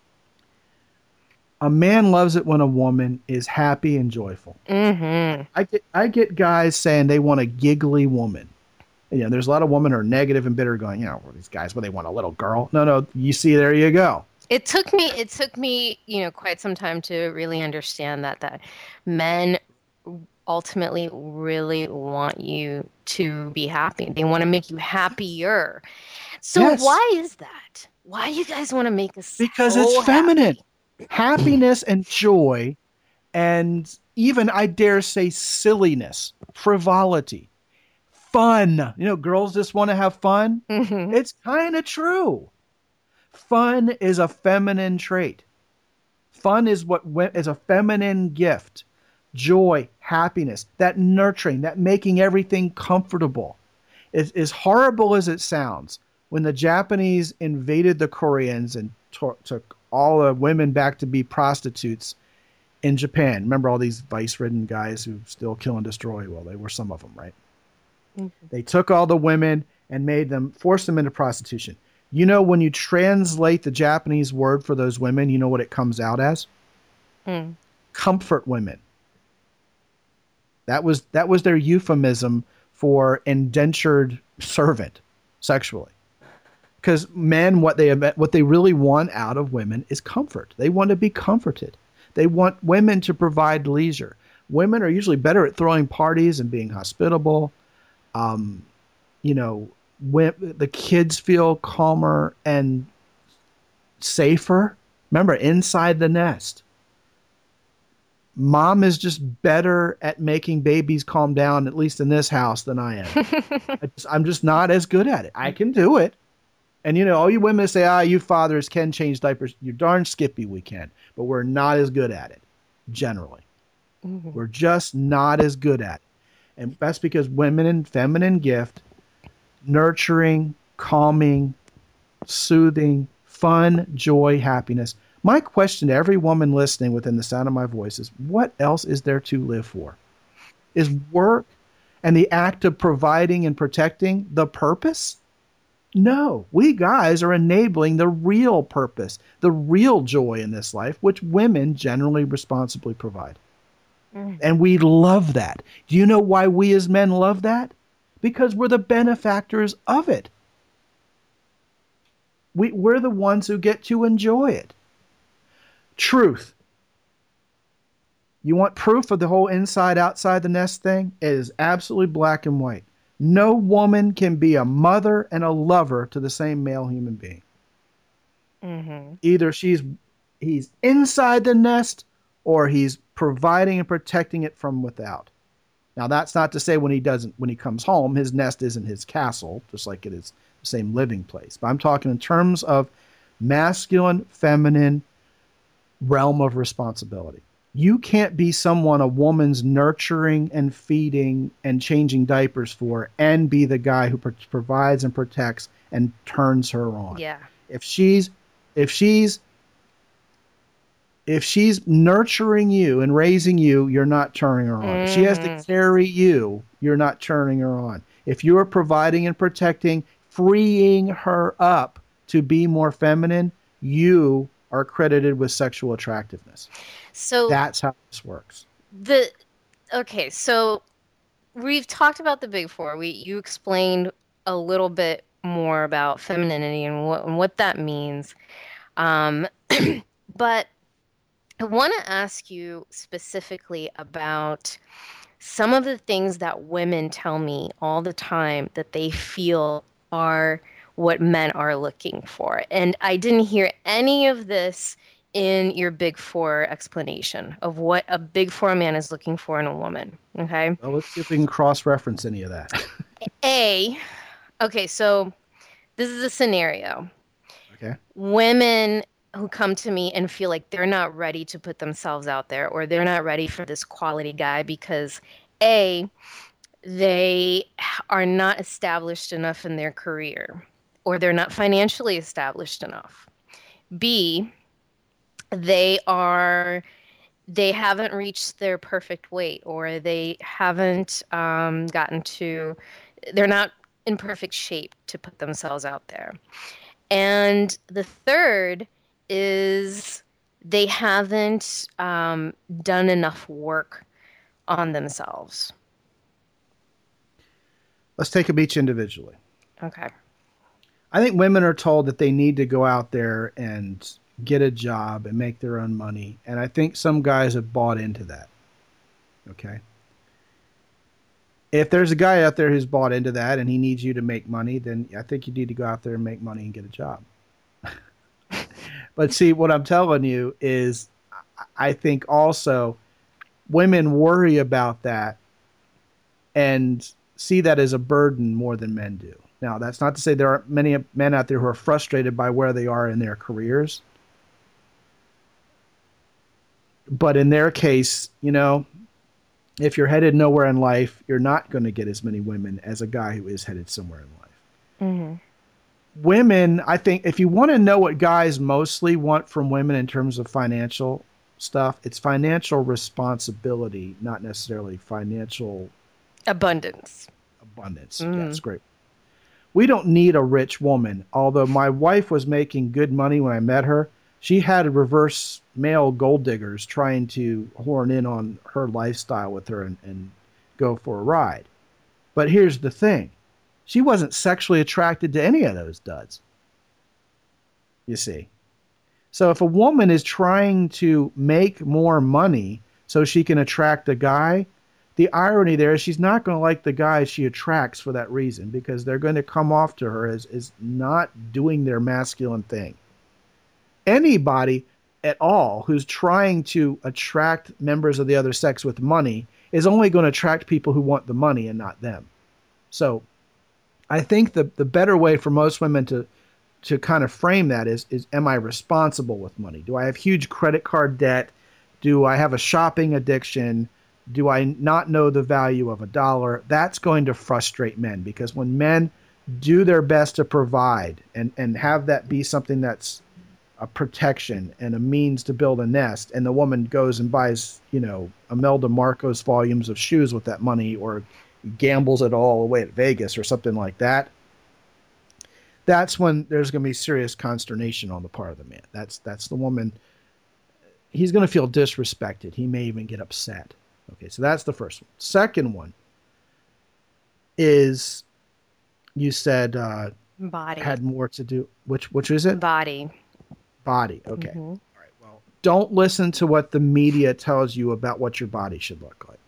a man loves it when a woman is happy and joyful. Mm-hmm. I get I get guys saying they want a giggly woman. You know, there's a lot of women who are negative and bitter, going, you know, well, these guys, well, they want a little girl. No, no, you see, there you go. It took me, it took me, you know, quite some time to really understand that that men ultimately really want you to be happy. They want to make you happier. So Yes. why is that? Why do you guys want to make us Because so it's feminine. happy? Happiness and joy, and even, I dare say, silliness, frivolity, fun. You know, girls just want to have fun. Mm-hmm. It's kind of true. Fun is a feminine trait. Fun is what is a feminine gift. Joy, happiness, that nurturing, that making everything comfortable. As, as horrible as it sounds, when the Japanese invaded the Koreans and to- took all the women back to be prostitutes in Japan, remember all these vice-ridden guys who still kill and destroy? Well, they were some of them, right? Mm-hmm. They took all the women and made them, forced them into prostitution. You know, when you translate the Japanese word for those women, you know what it comes out as? Mm. Comfort women. That was that was their euphemism for indentured servant sexually. Because men, what they what they really want out of women is comfort. They want to be comforted. They want women to provide leisure. Women are usually better at throwing parties and being hospitable. Um, you know, when the kids feel calmer and safer. Remember, inside the nest. Mom is just better at making babies calm down, at least in this house, than I am. I just, I'm just not as good at it. I can do it. And, you know, all you women say, ah, you fathers can change diapers. You're darn skippy, we can. But we're not as good at it, generally. Mm-hmm. We're just not as good at it. And that's because women in feminine gift, nurturing, calming, soothing, fun, joy, happiness. My question to every woman listening within the sound of my voice is, what else is there to live for? Is work and the act of providing and protecting the purpose? No, we guys are enabling the real purpose, the real joy in this life, which women generally responsibly provide. Mm. And we love that. Do you know why we as men love that? Because we're the benefactors of it. We, we're the ones who get to enjoy it. Truth. You want proof of the whole inside outside the nest thing? It is absolutely black and white. No woman can be a mother and a lover to the same male human being. Mm-hmm. Either she's he's inside the nest or he's providing and protecting it from without. Now, that's not to say when he doesn't when he comes home, his nest isn't his castle, just like it is the same living place. But I'm talking in terms of masculine, feminine, realm of responsibility. You can't be someone a woman's nurturing and feeding and changing diapers for and be the guy who pro- provides and protects and turns her on. Yeah. If she's if she's if she's nurturing you and raising you, you're not turning her on. If she has to Hmm. carry you, you're not turning her on. If you are providing and protecting, freeing her up to be more feminine, you are credited with sexual attractiveness. So That's how this works. the okay, so we've talked about the big four. We you explained a little bit more about femininity and what and what that means. Um, but I want to ask you specifically about some of the things that women tell me all the time that they feel are what men are looking for. And I didn't hear any of this in your big four explanation of what a big four man is looking for in a woman. Okay. Well, let's see if we can cross-reference any of that. A, okay, so this is a scenario. Okay. Women who come to me and feel like they're not ready to put themselves out there or they're not ready for this quality guy because A, they are not established enough in their career or they're not financially established enough. B, they are they haven't reached their perfect weight or they haven't um, gotten to they're not in perfect shape to put themselves out there. And the third is they haven't um, done enough work on themselves. Let's take them each individually. Okay. I think women are told that they need to go out there and get a job and make their own money. And I think some guys have bought into that. Okay. If there's a guy out there who's bought into that and he needs you to make money, then I think you need to go out there and make money and get a job. But see, what I'm telling you is I think also women worry about that and see that as a burden more than men do. Now, that's not to say there aren't many men out there who are frustrated by where they are in their careers. But in their case, you know, if you're headed nowhere in life, you're not going to get as many women as a guy who is headed somewhere in life. Mm-hmm. Women, I think, if you want to know what guys mostly want from women in terms of financial stuff, it's financial responsibility, not necessarily financial Abundance. abundance. Mm-hmm. Yes, great. We don't need a rich woman. Although my wife was making good money when I met her, she had reverse male gold diggers trying to horn in on her lifestyle with her and, and go for a ride. But here's the thing. She wasn't sexually attracted to any of those duds. You see. So if a woman is trying to make more money so she can attract a guy, the irony there is she's not going to like the guys she attracts for that reason because they're going to come off to her as, as not doing their masculine thing. Anybody at all who's trying to attract members of the other sex with money is only going to attract people who want the money and not them. So I think the, the better way for most women to to kind of frame that is, is, am I responsible with money? Do I have huge credit card debt? Do I have a shopping addiction? Do I not know the value of a dollar? That's going to frustrate men because when men do their best to provide and, and have that be something that's a protection and a means to build a nest, and the woman goes and buys, you know, Imelda Marcos volumes of shoes with that money or gambles it all away at Vegas or something like that, that's when there's going to be serious consternation on the part of the man. That's that's the woman. He's going to feel disrespected. He may even get upset. Okay, so that's the first one. Second one is you said uh, Body. had more to do. Which which is it? Body. Body. Okay. Mm-hmm. All right. Well, don't listen to what the media tells you about what your body should look like.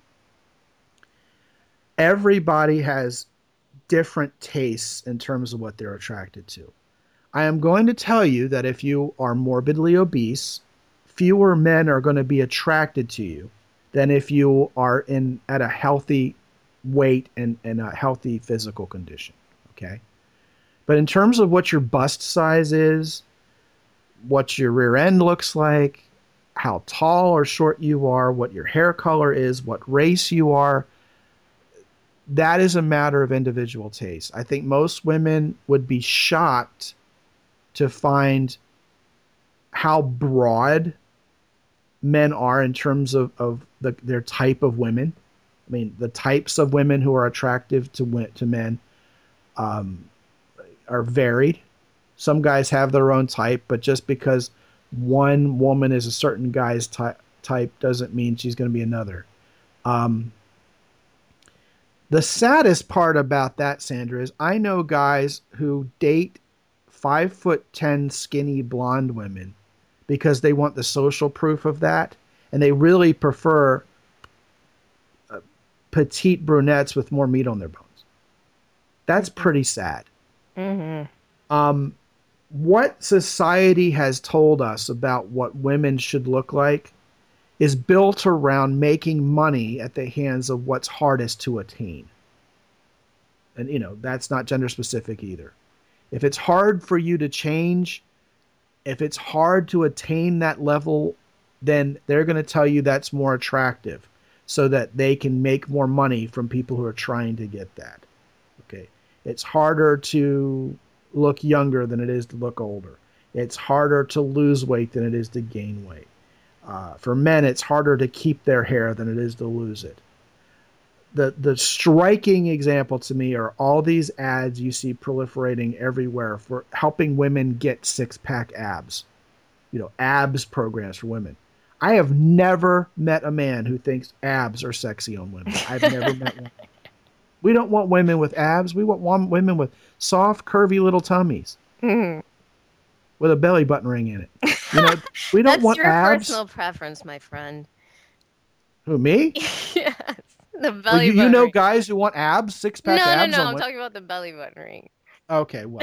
Everybody has different tastes in terms of what they're attracted to. I am going to tell you that if you are morbidly obese, fewer men are going to be attracted to you than if you are in at a healthy weight and, and a healthy physical condition. Okay? But in terms of what your bust size is, what your rear end looks like, how tall or short you are, what your hair color is, what race you are. That is a matter of individual taste. I think most women would be shocked to find how broad men are in terms of, of the, their type of women. I mean, the types of women who are attractive to to men um, are varied. Some guys have their own type, but just because one woman is a certain guy's ty- type doesn't mean she's going to be another. Um, the saddest part about that, Sandra, is I know guys who date five foot ten skinny blonde women because they want the social proof of that, and they really prefer uh, petite brunettes with more meat on their bones. That's pretty sad. Mm-hmm. Um, what society has told us about what women should look like is built around making money at the hands of what's hardest to attain. And, you know, that's not gender specific either. If it's hard for you to change, if it's hard to attain that level, then they're going to tell you that's more attractive so that they can make more money from people who are trying to get that. Okay. It's harder to look younger than it is to look older. It's harder to lose weight than it is to gain weight. Uh, for men, it's harder to keep their hair than it is to lose it. The the striking example to me are all these ads you see proliferating everywhere for helping women get six-pack abs. You know, abs programs for women. I have never met a man who thinks abs are sexy on women. I've never met one. We don't want women with abs. We want one, women with soft, curvy little tummies Mm-hmm. with a belly button ring in it. You know, we don't That's want your abs. personal preference, my friend. Who, me? Yes, the belly Well, you, button you know ring. guys who want abs, six-pack No, no, abs no. on I'm women? talking about the belly button ring. Okay, well,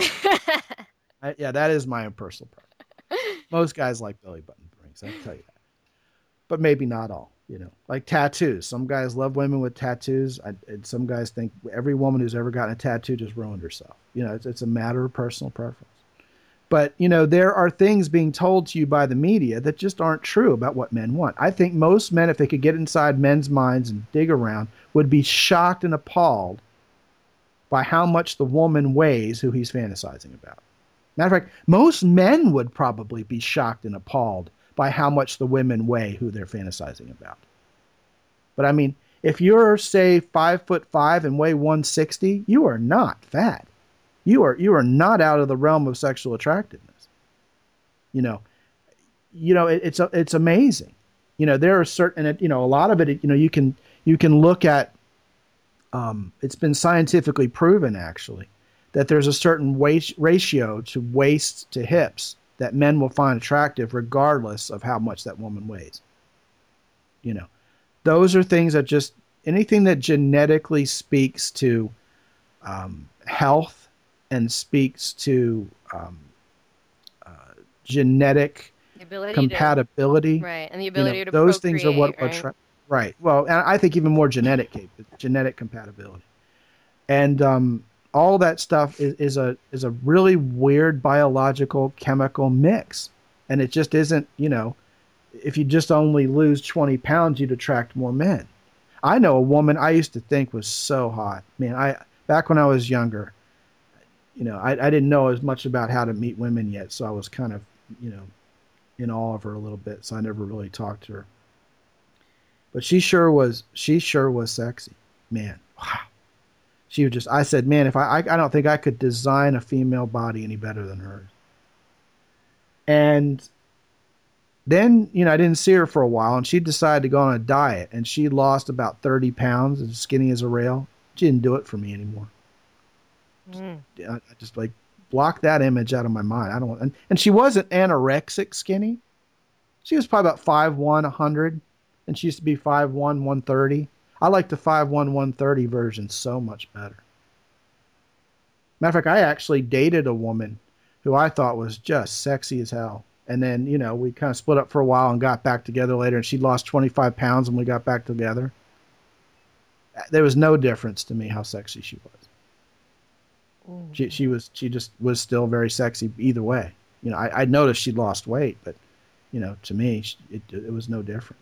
I, yeah, that is my own personal preference. Most guys like belly button rings, I can tell you that. But maybe not all, you know. Like tattoos. Some guys love women with tattoos. I, and some guys think every woman who's ever gotten a tattoo just ruined herself. You know, it's, it's a matter of personal preference. But, you know, there are things being told to you by the media that just aren't true about what men want. I think most men, if they could get inside men's minds and dig around, would be shocked and appalled by how much the woman weighs who he's fantasizing about. Matter of fact, most men would probably be shocked and appalled by how much the women weigh who they're fantasizing about. But I mean, if you're, say, five foot five and weigh one sixty, you are not fat. You are you are not out of the realm of sexual attractiveness. You know, you know it, it's it's amazing. You know, there are certain, you know, a lot of it. You know, you can you can look at. Um, it's been scientifically proven actually that there's a certain waist ratio to waist to hips that men will find attractive regardless of how much that woman weighs. You know, those are things that just anything that genetically speaks to um, health and speaks to um, uh, genetic compatibility, to, right, and the ability you know, to those things are what procreate, attract. right? Right. Well, and I think even more genetic, genetic compatibility, and um, all that stuff is, is a is a really weird biological chemical mix, and it just isn't. You know, if you just only lose twenty pounds, you'd attract more men. I know a woman I used to think was so hot. Man, I back when I was younger, you know, I, I didn't know as much about how to meet women yet, so I was kind of, you know, in awe of her a little bit. So I never really talked to her. But she sure was. She sure was sexy, man. Wow. She was just. I said, man, if I, I, I don't think I could design a female body any better than hers. And then, you know, I didn't see her for a while, and she decided to go on a diet, and she lost about thirty pounds, as skinny as a rail. She didn't do it for me anymore. Mm. I, I just like block that image out of my mind. I don't want. And, and she wasn't anorexic skinny. She was probably about five one, one hundred. And she used to be five one, one thirty. I like the five one, one thirty version so much better. Matter of fact, I actually dated a woman who I thought was just sexy as hell. And then, you know, we kind of split up for a while and got back together later, and she lost twenty-five pounds when we got back together. There was no difference to me how sexy she was. Mm. She she was she just was still very sexy either way. You know, I, I noticed she lost weight, but you know, to me, it, it was no different.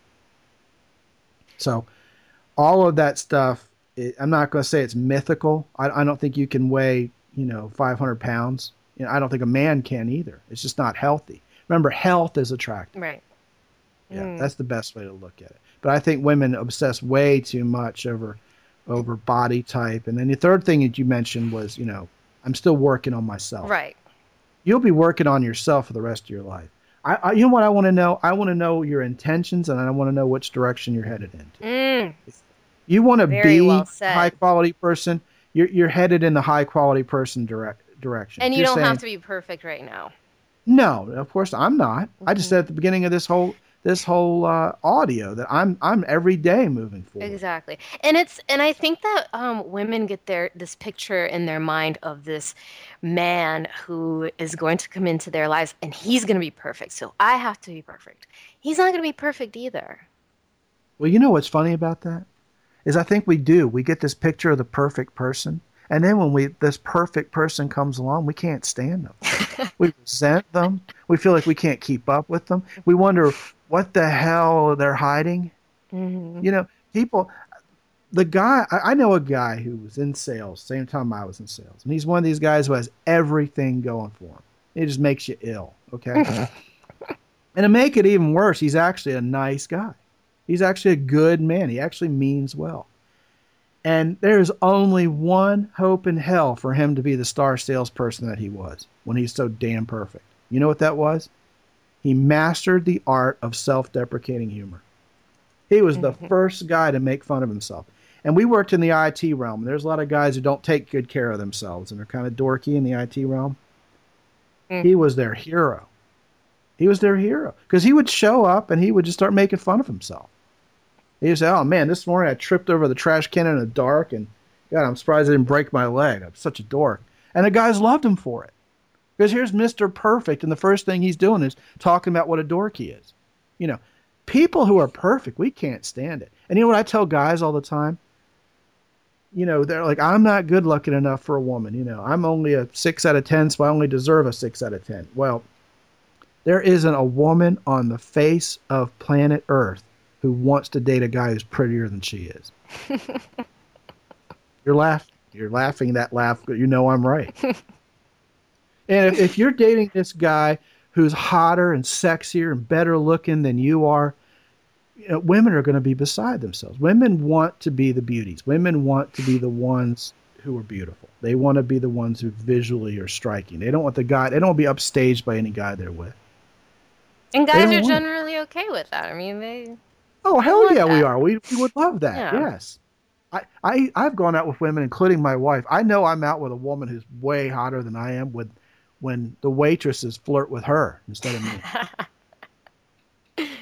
So all of that stuff, it, I'm not going to say it's mythical. I, I don't think you can weigh, you know, five hundred pounds. You know, I don't think a man can either. It's just not healthy. Remember, health is attractive. Right. Yeah, Mm. that's the best way to look at it. But I think women obsess way too much over over body type. And then the third thing that you mentioned was, you know, I'm still working on myself. Right. You'll be working on yourself for the rest of your life. I, I you know what I want to know? I want to know your intentions, and I want to know which direction you're headed into. Mm. You want to Very be well a said. high quality person. You're you're headed in the high quality person direct direction. And If you you're don't saying, have to be perfect right now. no, of course I'm not. Mm-hmm. I just said at the beginning of this whole this whole uh, audio that I'm I'm every day moving forward. Exactly. And it's and I think that um, women get their this picture in their mind of this man who is going to come into their lives and he's going to be perfect. So I have to be perfect. He's not going to be perfect either. Well, you know what's funny about that is I think we do. We get this picture of the perfect person, and then when we this perfect person comes along, we can't stand them. We resent them. We feel like we can't keep up with them. We wonder what the hell they're hiding. Mm-hmm. You know, people. The guy I, I know a guy who was in sales, same time I was in sales, and he's one of these guys who has everything going for him. It just makes you ill. Okay, and to make it even worse, he's actually a nice guy. He's actually a good man. He actually means well. And there's only one hope in hell for him to be the star salesperson that he was when he's so damn perfect. You know what that was? He mastered the art of self-deprecating humor. He was the mm-hmm. first guy to make fun of himself. And we worked in the I T realm. There's a lot of guys who don't take good care of themselves, and they're kind of dorky in the I T realm. Mm-hmm. He was their hero. He was their hero because he would show up and he would just start making fun of himself. He would say, oh, man, this morning I tripped over the trash can in the dark, and God, I'm surprised I didn't break my leg. I'm such a dork. And the guys loved him for it. Because here's Mister Perfect, and the first thing he's doing is talking about what a dork he is. You know, people who are perfect, we can't stand it. And you know what I tell guys all the time? You know, they're like, I'm not good looking enough for a woman. You know, I'm only a six out of ten, so I only deserve a six out of ten. Well, there isn't a woman on the face of planet Earth who wants to date a guy who's prettier than she is. You're laughing. You're laughing that laugh, but you know I'm right. And if, if you're dating this guy who's hotter and sexier and better looking than you are, you know, women are going to be beside themselves. Women want to be the beauties. Women want to be the ones who are beautiful. They want to be the ones who visually are striking. They don't want the guy, they don't want to be upstaged by any guy they're with. And guys are generally okay with that. I mean, they... Oh, hell yeah, we are. We, we would love that, yeah. Yes. I, I, I've gone out with women, including my wife. I know I'm out with a woman who's way hotter than I am with when the waitresses flirt with her instead of me.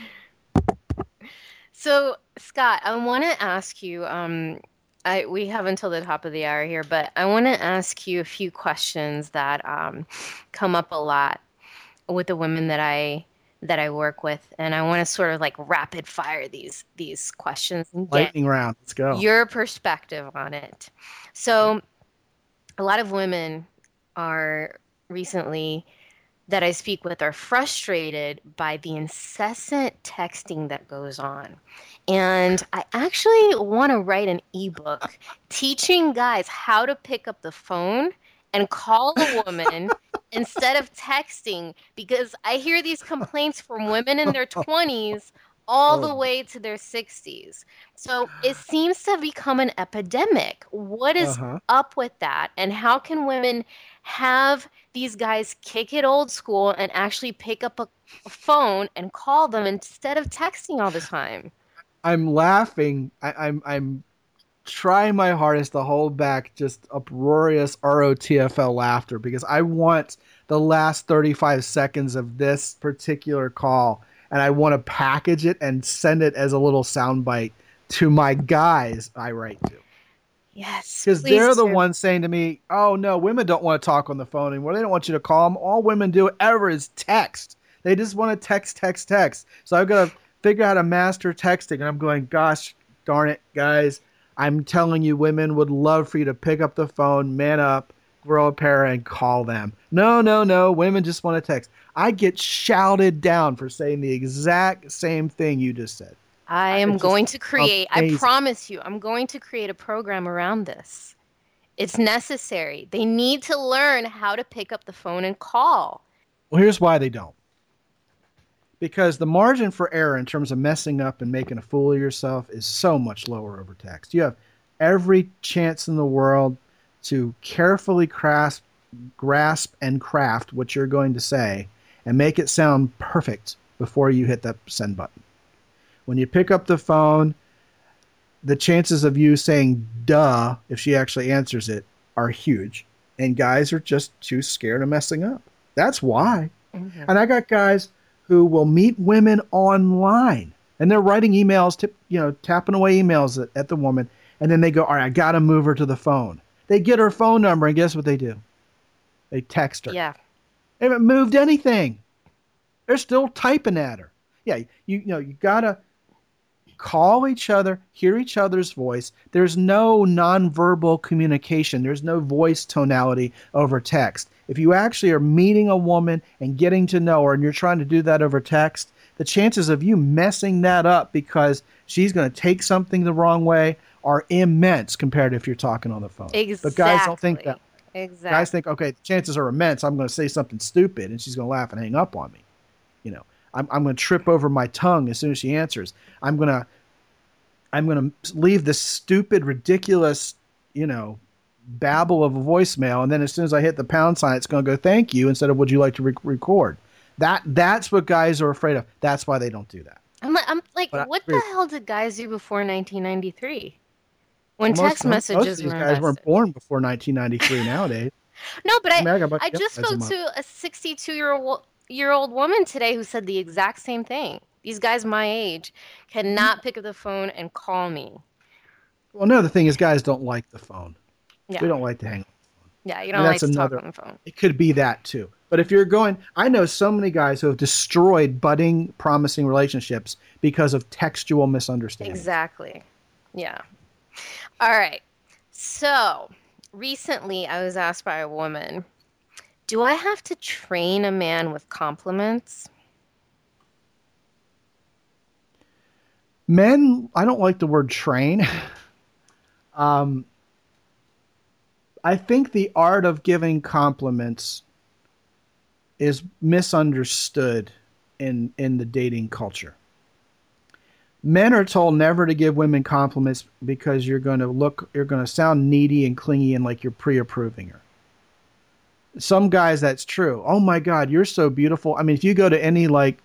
So, Scott, I want to ask you, um, I, we have until the top of the hour here, but I want to ask you a few questions that um, come up a lot with the women that I that I work with, and I want to sort of like rapid fire these these questions and get lightning round. Let's go. Your perspective on it. So, a lot of women are recently that I speak with are frustrated by the incessant texting that goes on. And I actually want to write an ebook teaching guys how to pick up the phone and call a woman instead of texting, because I hear these complaints from women in their twenties all the way to their sixties. So it seems to become an epidemic. What is uh-huh. up with that? And how can women have these guys kick it old school and actually pick up a, a phone and call them instead of texting all the time? I'm laughing. I, I'm I'm trying my hardest to hold back just uproarious R O T F L laughter, because I want the last thirty-five seconds of this particular call, and I want to package it and send it as a little soundbite to my guys I write to. Yes, because they're the do. ones saying to me, "Oh no, women don't want to talk on the phone anymore. They don't want you to call them. All women do ever is text. They just want to text, text, text." So I've got to figure out how to master texting, and I'm going, "Gosh darn it, guys! I'm telling you, women would love for you to pick up the phone, man up, grow a pair and call them. No, no, no. Women just want to text. I get shouted down for saying the exact same thing you just said. I I, am it's just going to create, I amazing. promise you, I'm going to create a program around this. It's necessary. They need to learn how to pick up the phone and call. Well, here's why they don't. Because the margin for error in terms of messing up and making a fool of yourself is so much lower over text. You have every chance in the world to carefully grasp, grasp and craft what you're going to say and make it sound perfect before you hit that send button. When you pick up the phone, the chances of you saying duh if she actually answers it are huge. And guys are just too scared of messing up. That's why. Mm-hmm. And I got guys who will meet women online and they're writing emails, tip, you know, tapping away emails at, at the woman. And then they go, all right, I got to move her to the phone. They get her phone number and guess what they do? They text her. Yeah. They haven't moved anything. They're still typing at her. Yeah. You, you know, you got to call each other, hear each other's voice. There's no nonverbal communication. There's no voice tonality over text. If you actually are meeting a woman and getting to know her and you're trying to do that over text, the chances of you messing that up because she's going to take something the wrong way are immense compared to if you're talking on the phone. Exactly. But guys don't think that. Exactly. Guys think, okay, the chances are immense. I'm going to say something stupid and she's going to laugh and hang up on me. You know, I'm, I'm going to trip over my tongue as soon as she answers. I'm going to, I'm going to leave this stupid, ridiculous, you know, babble of a voicemail. And then as soon as I hit the pound sign, it's going to go, thank you, instead of would you like to re- record? That That's what guys are afraid of. That's why they don't do that. I'm like, I'm like But what I, the hell did guys do before nineteen ninety-three? When well, text most, messages most of these were guys invested. weren't born before nineteen ninety-three nowadays. No, but I, I, mean, I, I just spoke to a sixty-two-year-old year old woman today who said the exact same thing. These guys my age cannot pick up the phone and call me. Well, no, the thing is guys don't like the phone. Yeah. We don't like to hang up. Yeah, you don't I mean, like to another, talk on the phone. It could be that too. But if you're going, I know so many guys who have destroyed budding, promising relationships because of textual misunderstanding. Exactly. Yeah. All right. So recently I was asked by a woman, do I have to train a man with compliments? Men, I don't like the word train. um, I think the art of giving compliments is misunderstood in, in the dating culture. Men are told never to give women compliments because you're going to look, you're going to sound needy and clingy and like you're pre-approving her. Some guys, that's true. Oh my God, you're so beautiful. I mean, if you go to any like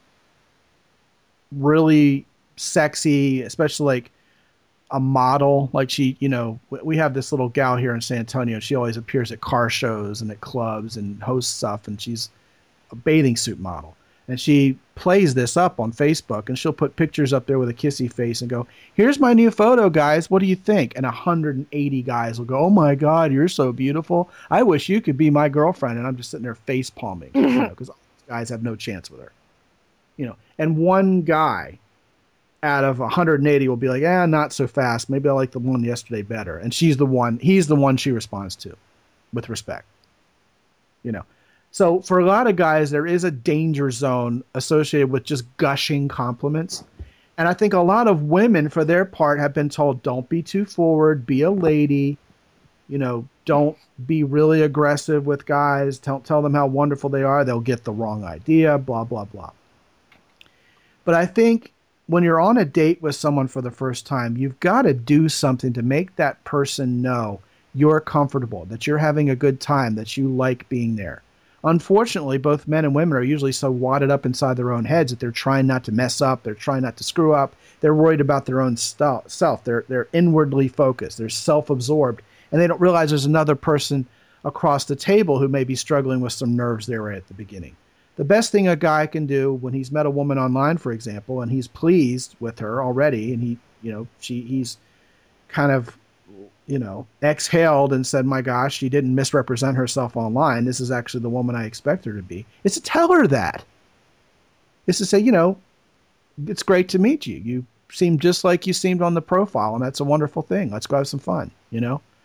really sexy, especially like a model, like she, you know, we have this little gal here in San Antonio. She always appears at car shows and at clubs and hosts stuff. And she's a bathing suit model. And she plays this up on Facebook and she'll put pictures up there with a kissy face and go, here's my new photo, guys. What do you think? And one hundred eighty guys will go, oh my God, you're so beautiful. I wish you could be my girlfriend. And I'm just sitting there face palming, you know, because guys have no chance with her, you know. And one guy out of one hundred eighty will be like, ah, not so fast. Maybe I like the one yesterday better. And she's the one, he's the one she responds to with respect, you know. So for a lot of guys, there is a danger zone associated with just gushing compliments. And I think a lot of women, for their part, have been told, don't be too forward, be a lady, you know, don't be really aggressive with guys. Tell, tell them how wonderful they are. They'll get the wrong idea, blah, blah, blah. But I think when you're on a date with someone for the first time, you've got to do something to make that person know you're comfortable, that you're having a good time, that you like being there. Unfortunately, both men and women are usually so wadded up inside their own heads that they're trying not to mess up. They're trying not to screw up. They're worried about their own st- self. They're, they're inwardly focused. They're self-absorbed. And they don't realize there's another person across the table who may be struggling with some nerves they were at the beginning. The best thing a guy can do when he's met a woman online, for example, and he's pleased with her already, and he, you know, she, he's kind of, you know, exhaled and said, my gosh, she didn't misrepresent herself online. This is actually the woman I expect her to be. It's to tell her that. It's to say, you know, it's great to meet you. You seem just like you seemed on the profile, and that's a wonderful thing. Let's go have some fun, you know?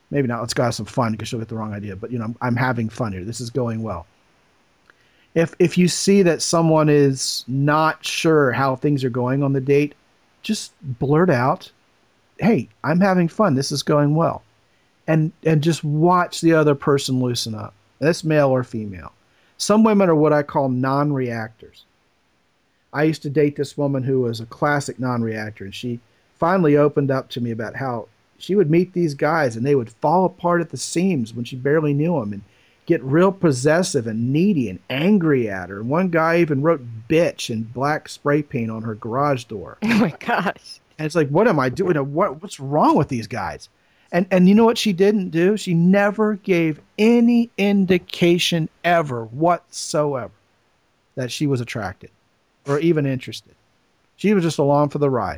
maybe not let's go have some fun because she'll get the wrong idea, but you know, I'm, I'm having fun here. This is going well. If if you see that someone is not sure how things are going on the date, just blurt out, "Hey, I'm having fun. This is going well." And and just watch the other person loosen up. That's male or female. Some women are what I call non-reactors. I used to date this woman who was a classic non-reactor, and she finally opened up to me about how she would meet these guys and they would fall apart at the seams when she barely knew them and get real possessive and needy and angry at her. And one guy even wrote bitch in black spray paint on her garage door. Oh my gosh. And it's like, what am I doing? What, what's wrong with these guys? And and you know what she didn't do? She never gave any indication ever whatsoever that she was attracted or even interested. She was just along for the ride.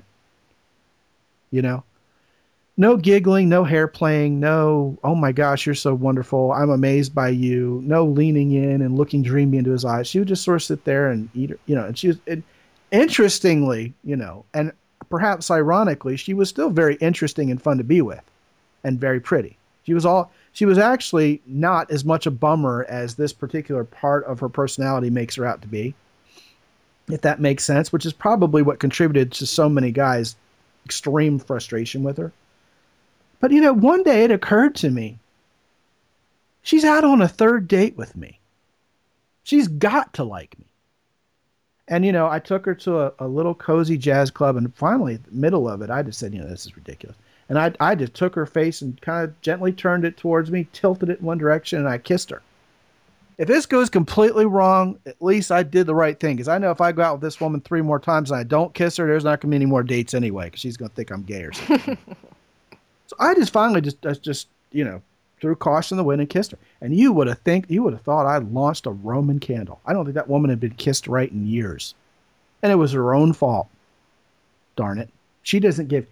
You know? No giggling, no hair playing, no, oh my gosh, you're so wonderful, I'm amazed by you, no leaning in and looking dreamy into his eyes. She would just sort of sit there and eat her, you know, and she was, and interestingly, you know, and perhaps ironically, she was still very interesting and fun to be with and very pretty. She was all, she was actually not as much a bummer as this particular part of her personality makes her out to be, if that makes sense, which is probably what contributed to so many guys' extreme frustration with her. But, you know, one day it occurred to me, she's out on a third date with me. She's got to like me. And, you know, I took her to a, a little cozy jazz club, and finally, in the middle of it, I just said, you know, this is ridiculous. And I, I just took her face and kind of gently turned it towards me, tilted it in one direction, and I kissed her. If this goes completely wrong, at least I did the right thing. Because I know if I go out with this woman three more times and I don't kiss her, there's not going to be any more dates anyway, because she's going to think I'm gay or something. So I just finally just, just, just, you know, threw caution in the wind and kissed her. And you would have think you would have thought I launched a Roman candle. I don't think that woman had been kissed right in years, and it was her own fault. Darn it, she doesn't give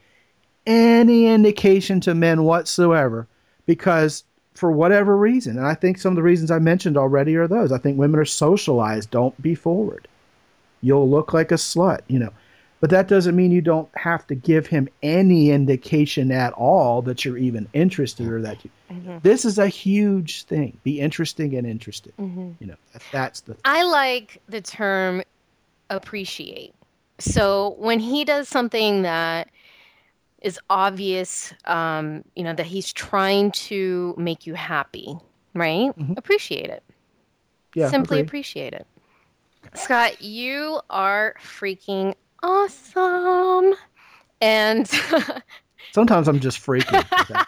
any indication to men whatsoever, because for whatever reason, and I think some of the reasons I mentioned already are those. I think women are socialized. Don't be forward. You'll look like a slut, you know. But that doesn't mean you don't have to give him any indication at all that you're even interested or that you. Mm-hmm. This is a huge thing. Be interesting and interested. Mm-hmm. You know, that, that's the. Thing. I like the term appreciate. So when he does something that is obvious, um, you know, that he's trying to make you happy, right? Mm-hmm. Appreciate it. Yeah, simply agreed. Appreciate it. Scott, you are freaking awesome. And sometimes I'm just freaking.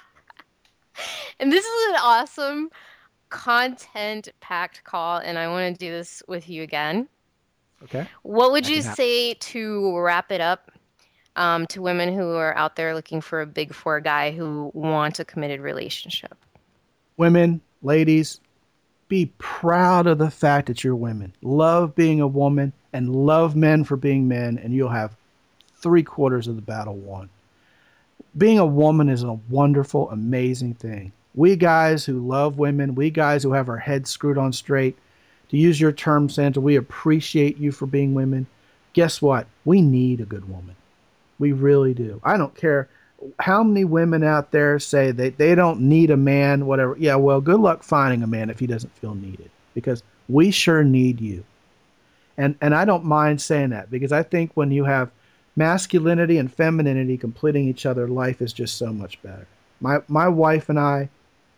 And this is an awesome content-packed call, and I want to do this with you again. Okay. What would you say to wrap it up um, to women who are out there looking for a big four guy who want a committed relationship? Women, ladies, be proud of the fact that you're women. Love being a woman and love men for being men, and you'll have three quarters of the battle won. Being a woman is a wonderful, amazing thing. We guys who love women, we guys who have our heads screwed on straight, to use your term, Santa, we appreciate you for being women. Guess what? We need a good woman. We really do. I don't care how many women out there say that they don't need a man, whatever. Yeah, well, good luck finding a man if he doesn't feel needed, because we sure need you. And and I don't mind saying that, because I think when you have masculinity and femininity completing each other, life is just so much better. My my wife and I,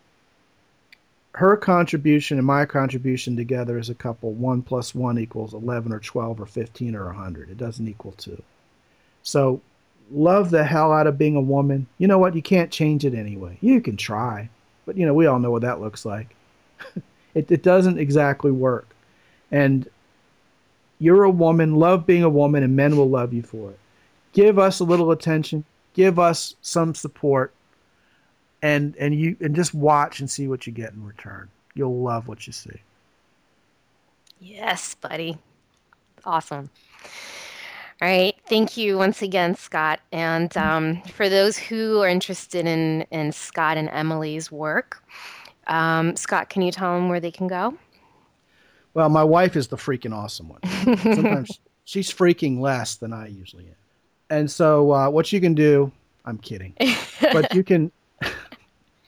her contribution and my contribution together as a couple, one plus one equals eleven or twelve or fifteen or one hundred. It doesn't equal two. So love the hell out of being a woman. You know what? You can't change it anyway. You can try, but you know, we all know what that looks like. it, it doesn't exactly work. And you're a woman, love being a woman, and men will love you for it. Give us a little attention, give us some support, and and you and just watch and see what you get in return. You'll love what you see. Yes, buddy. Awesome. All right. Thank you once again, Scott. And um, for those who are interested in, in Scott and Emily's work, um, Scott, can you tell them where they can go? Well, my wife is the freaking awesome one. Sometimes she's freaking less than I usually am. And so uh, what you can do, I'm kidding, but you can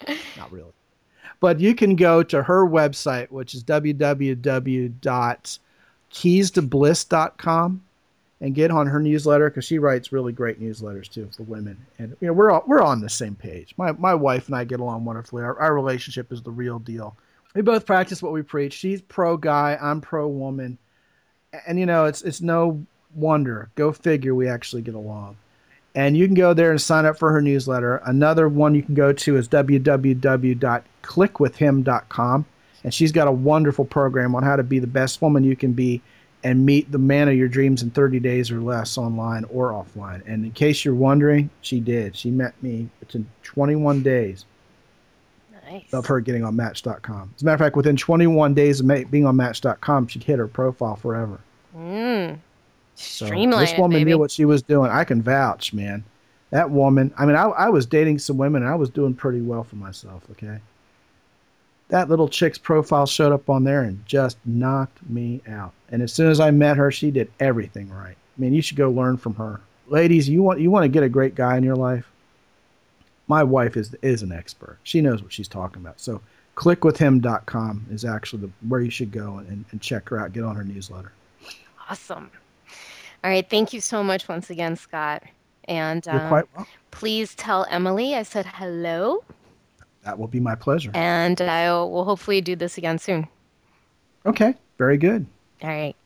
Not really. But you can go to her website, which is w w w dot keys to bliss dot com, and get on her newsletter, because she writes really great newsletters too for women. And you know, we're all, we're on the same page. My my wife and I get along wonderfully. Our, our relationship is the real deal. We both practice what we preach. She's pro guy, I'm pro woman, and you know, it's it's no wonder. Go figure, we actually get along. And you can go there and sign up for her newsletter. Another one you can go to is w w w dot click with him dot com. And she's got a wonderful program on how to be the best woman you can be and meet the man of your dreams in thirty days or less, online or offline. And in case you're wondering, she did. She met me within twenty-one days Nice. of her getting on match dot com. As a matter of fact, within twenty-one days of being on match dot com, she'd hit her profile forever. Mm. So Streamline this woman it, baby. knew what she was doing. I can vouch, man. That woman, I mean, I, I was dating some women, and I was doing pretty well for myself, okay? That little chick's profile showed up on there and just knocked me out. And as soon as I met her, she did everything right. I mean, you should go learn from her. Ladies, you want you want to get a great guy in your life? My wife is is an expert. She knows what she's talking about. So click with him dot com is actually the, where you should go and, and check her out. Get on her newsletter. Awesome. All right. Thank you so much once again, Scott. And You're um, quite welcome. please tell Emily I said hello. That will be my pleasure. And I will hopefully do this again soon. Okay, very good. All right.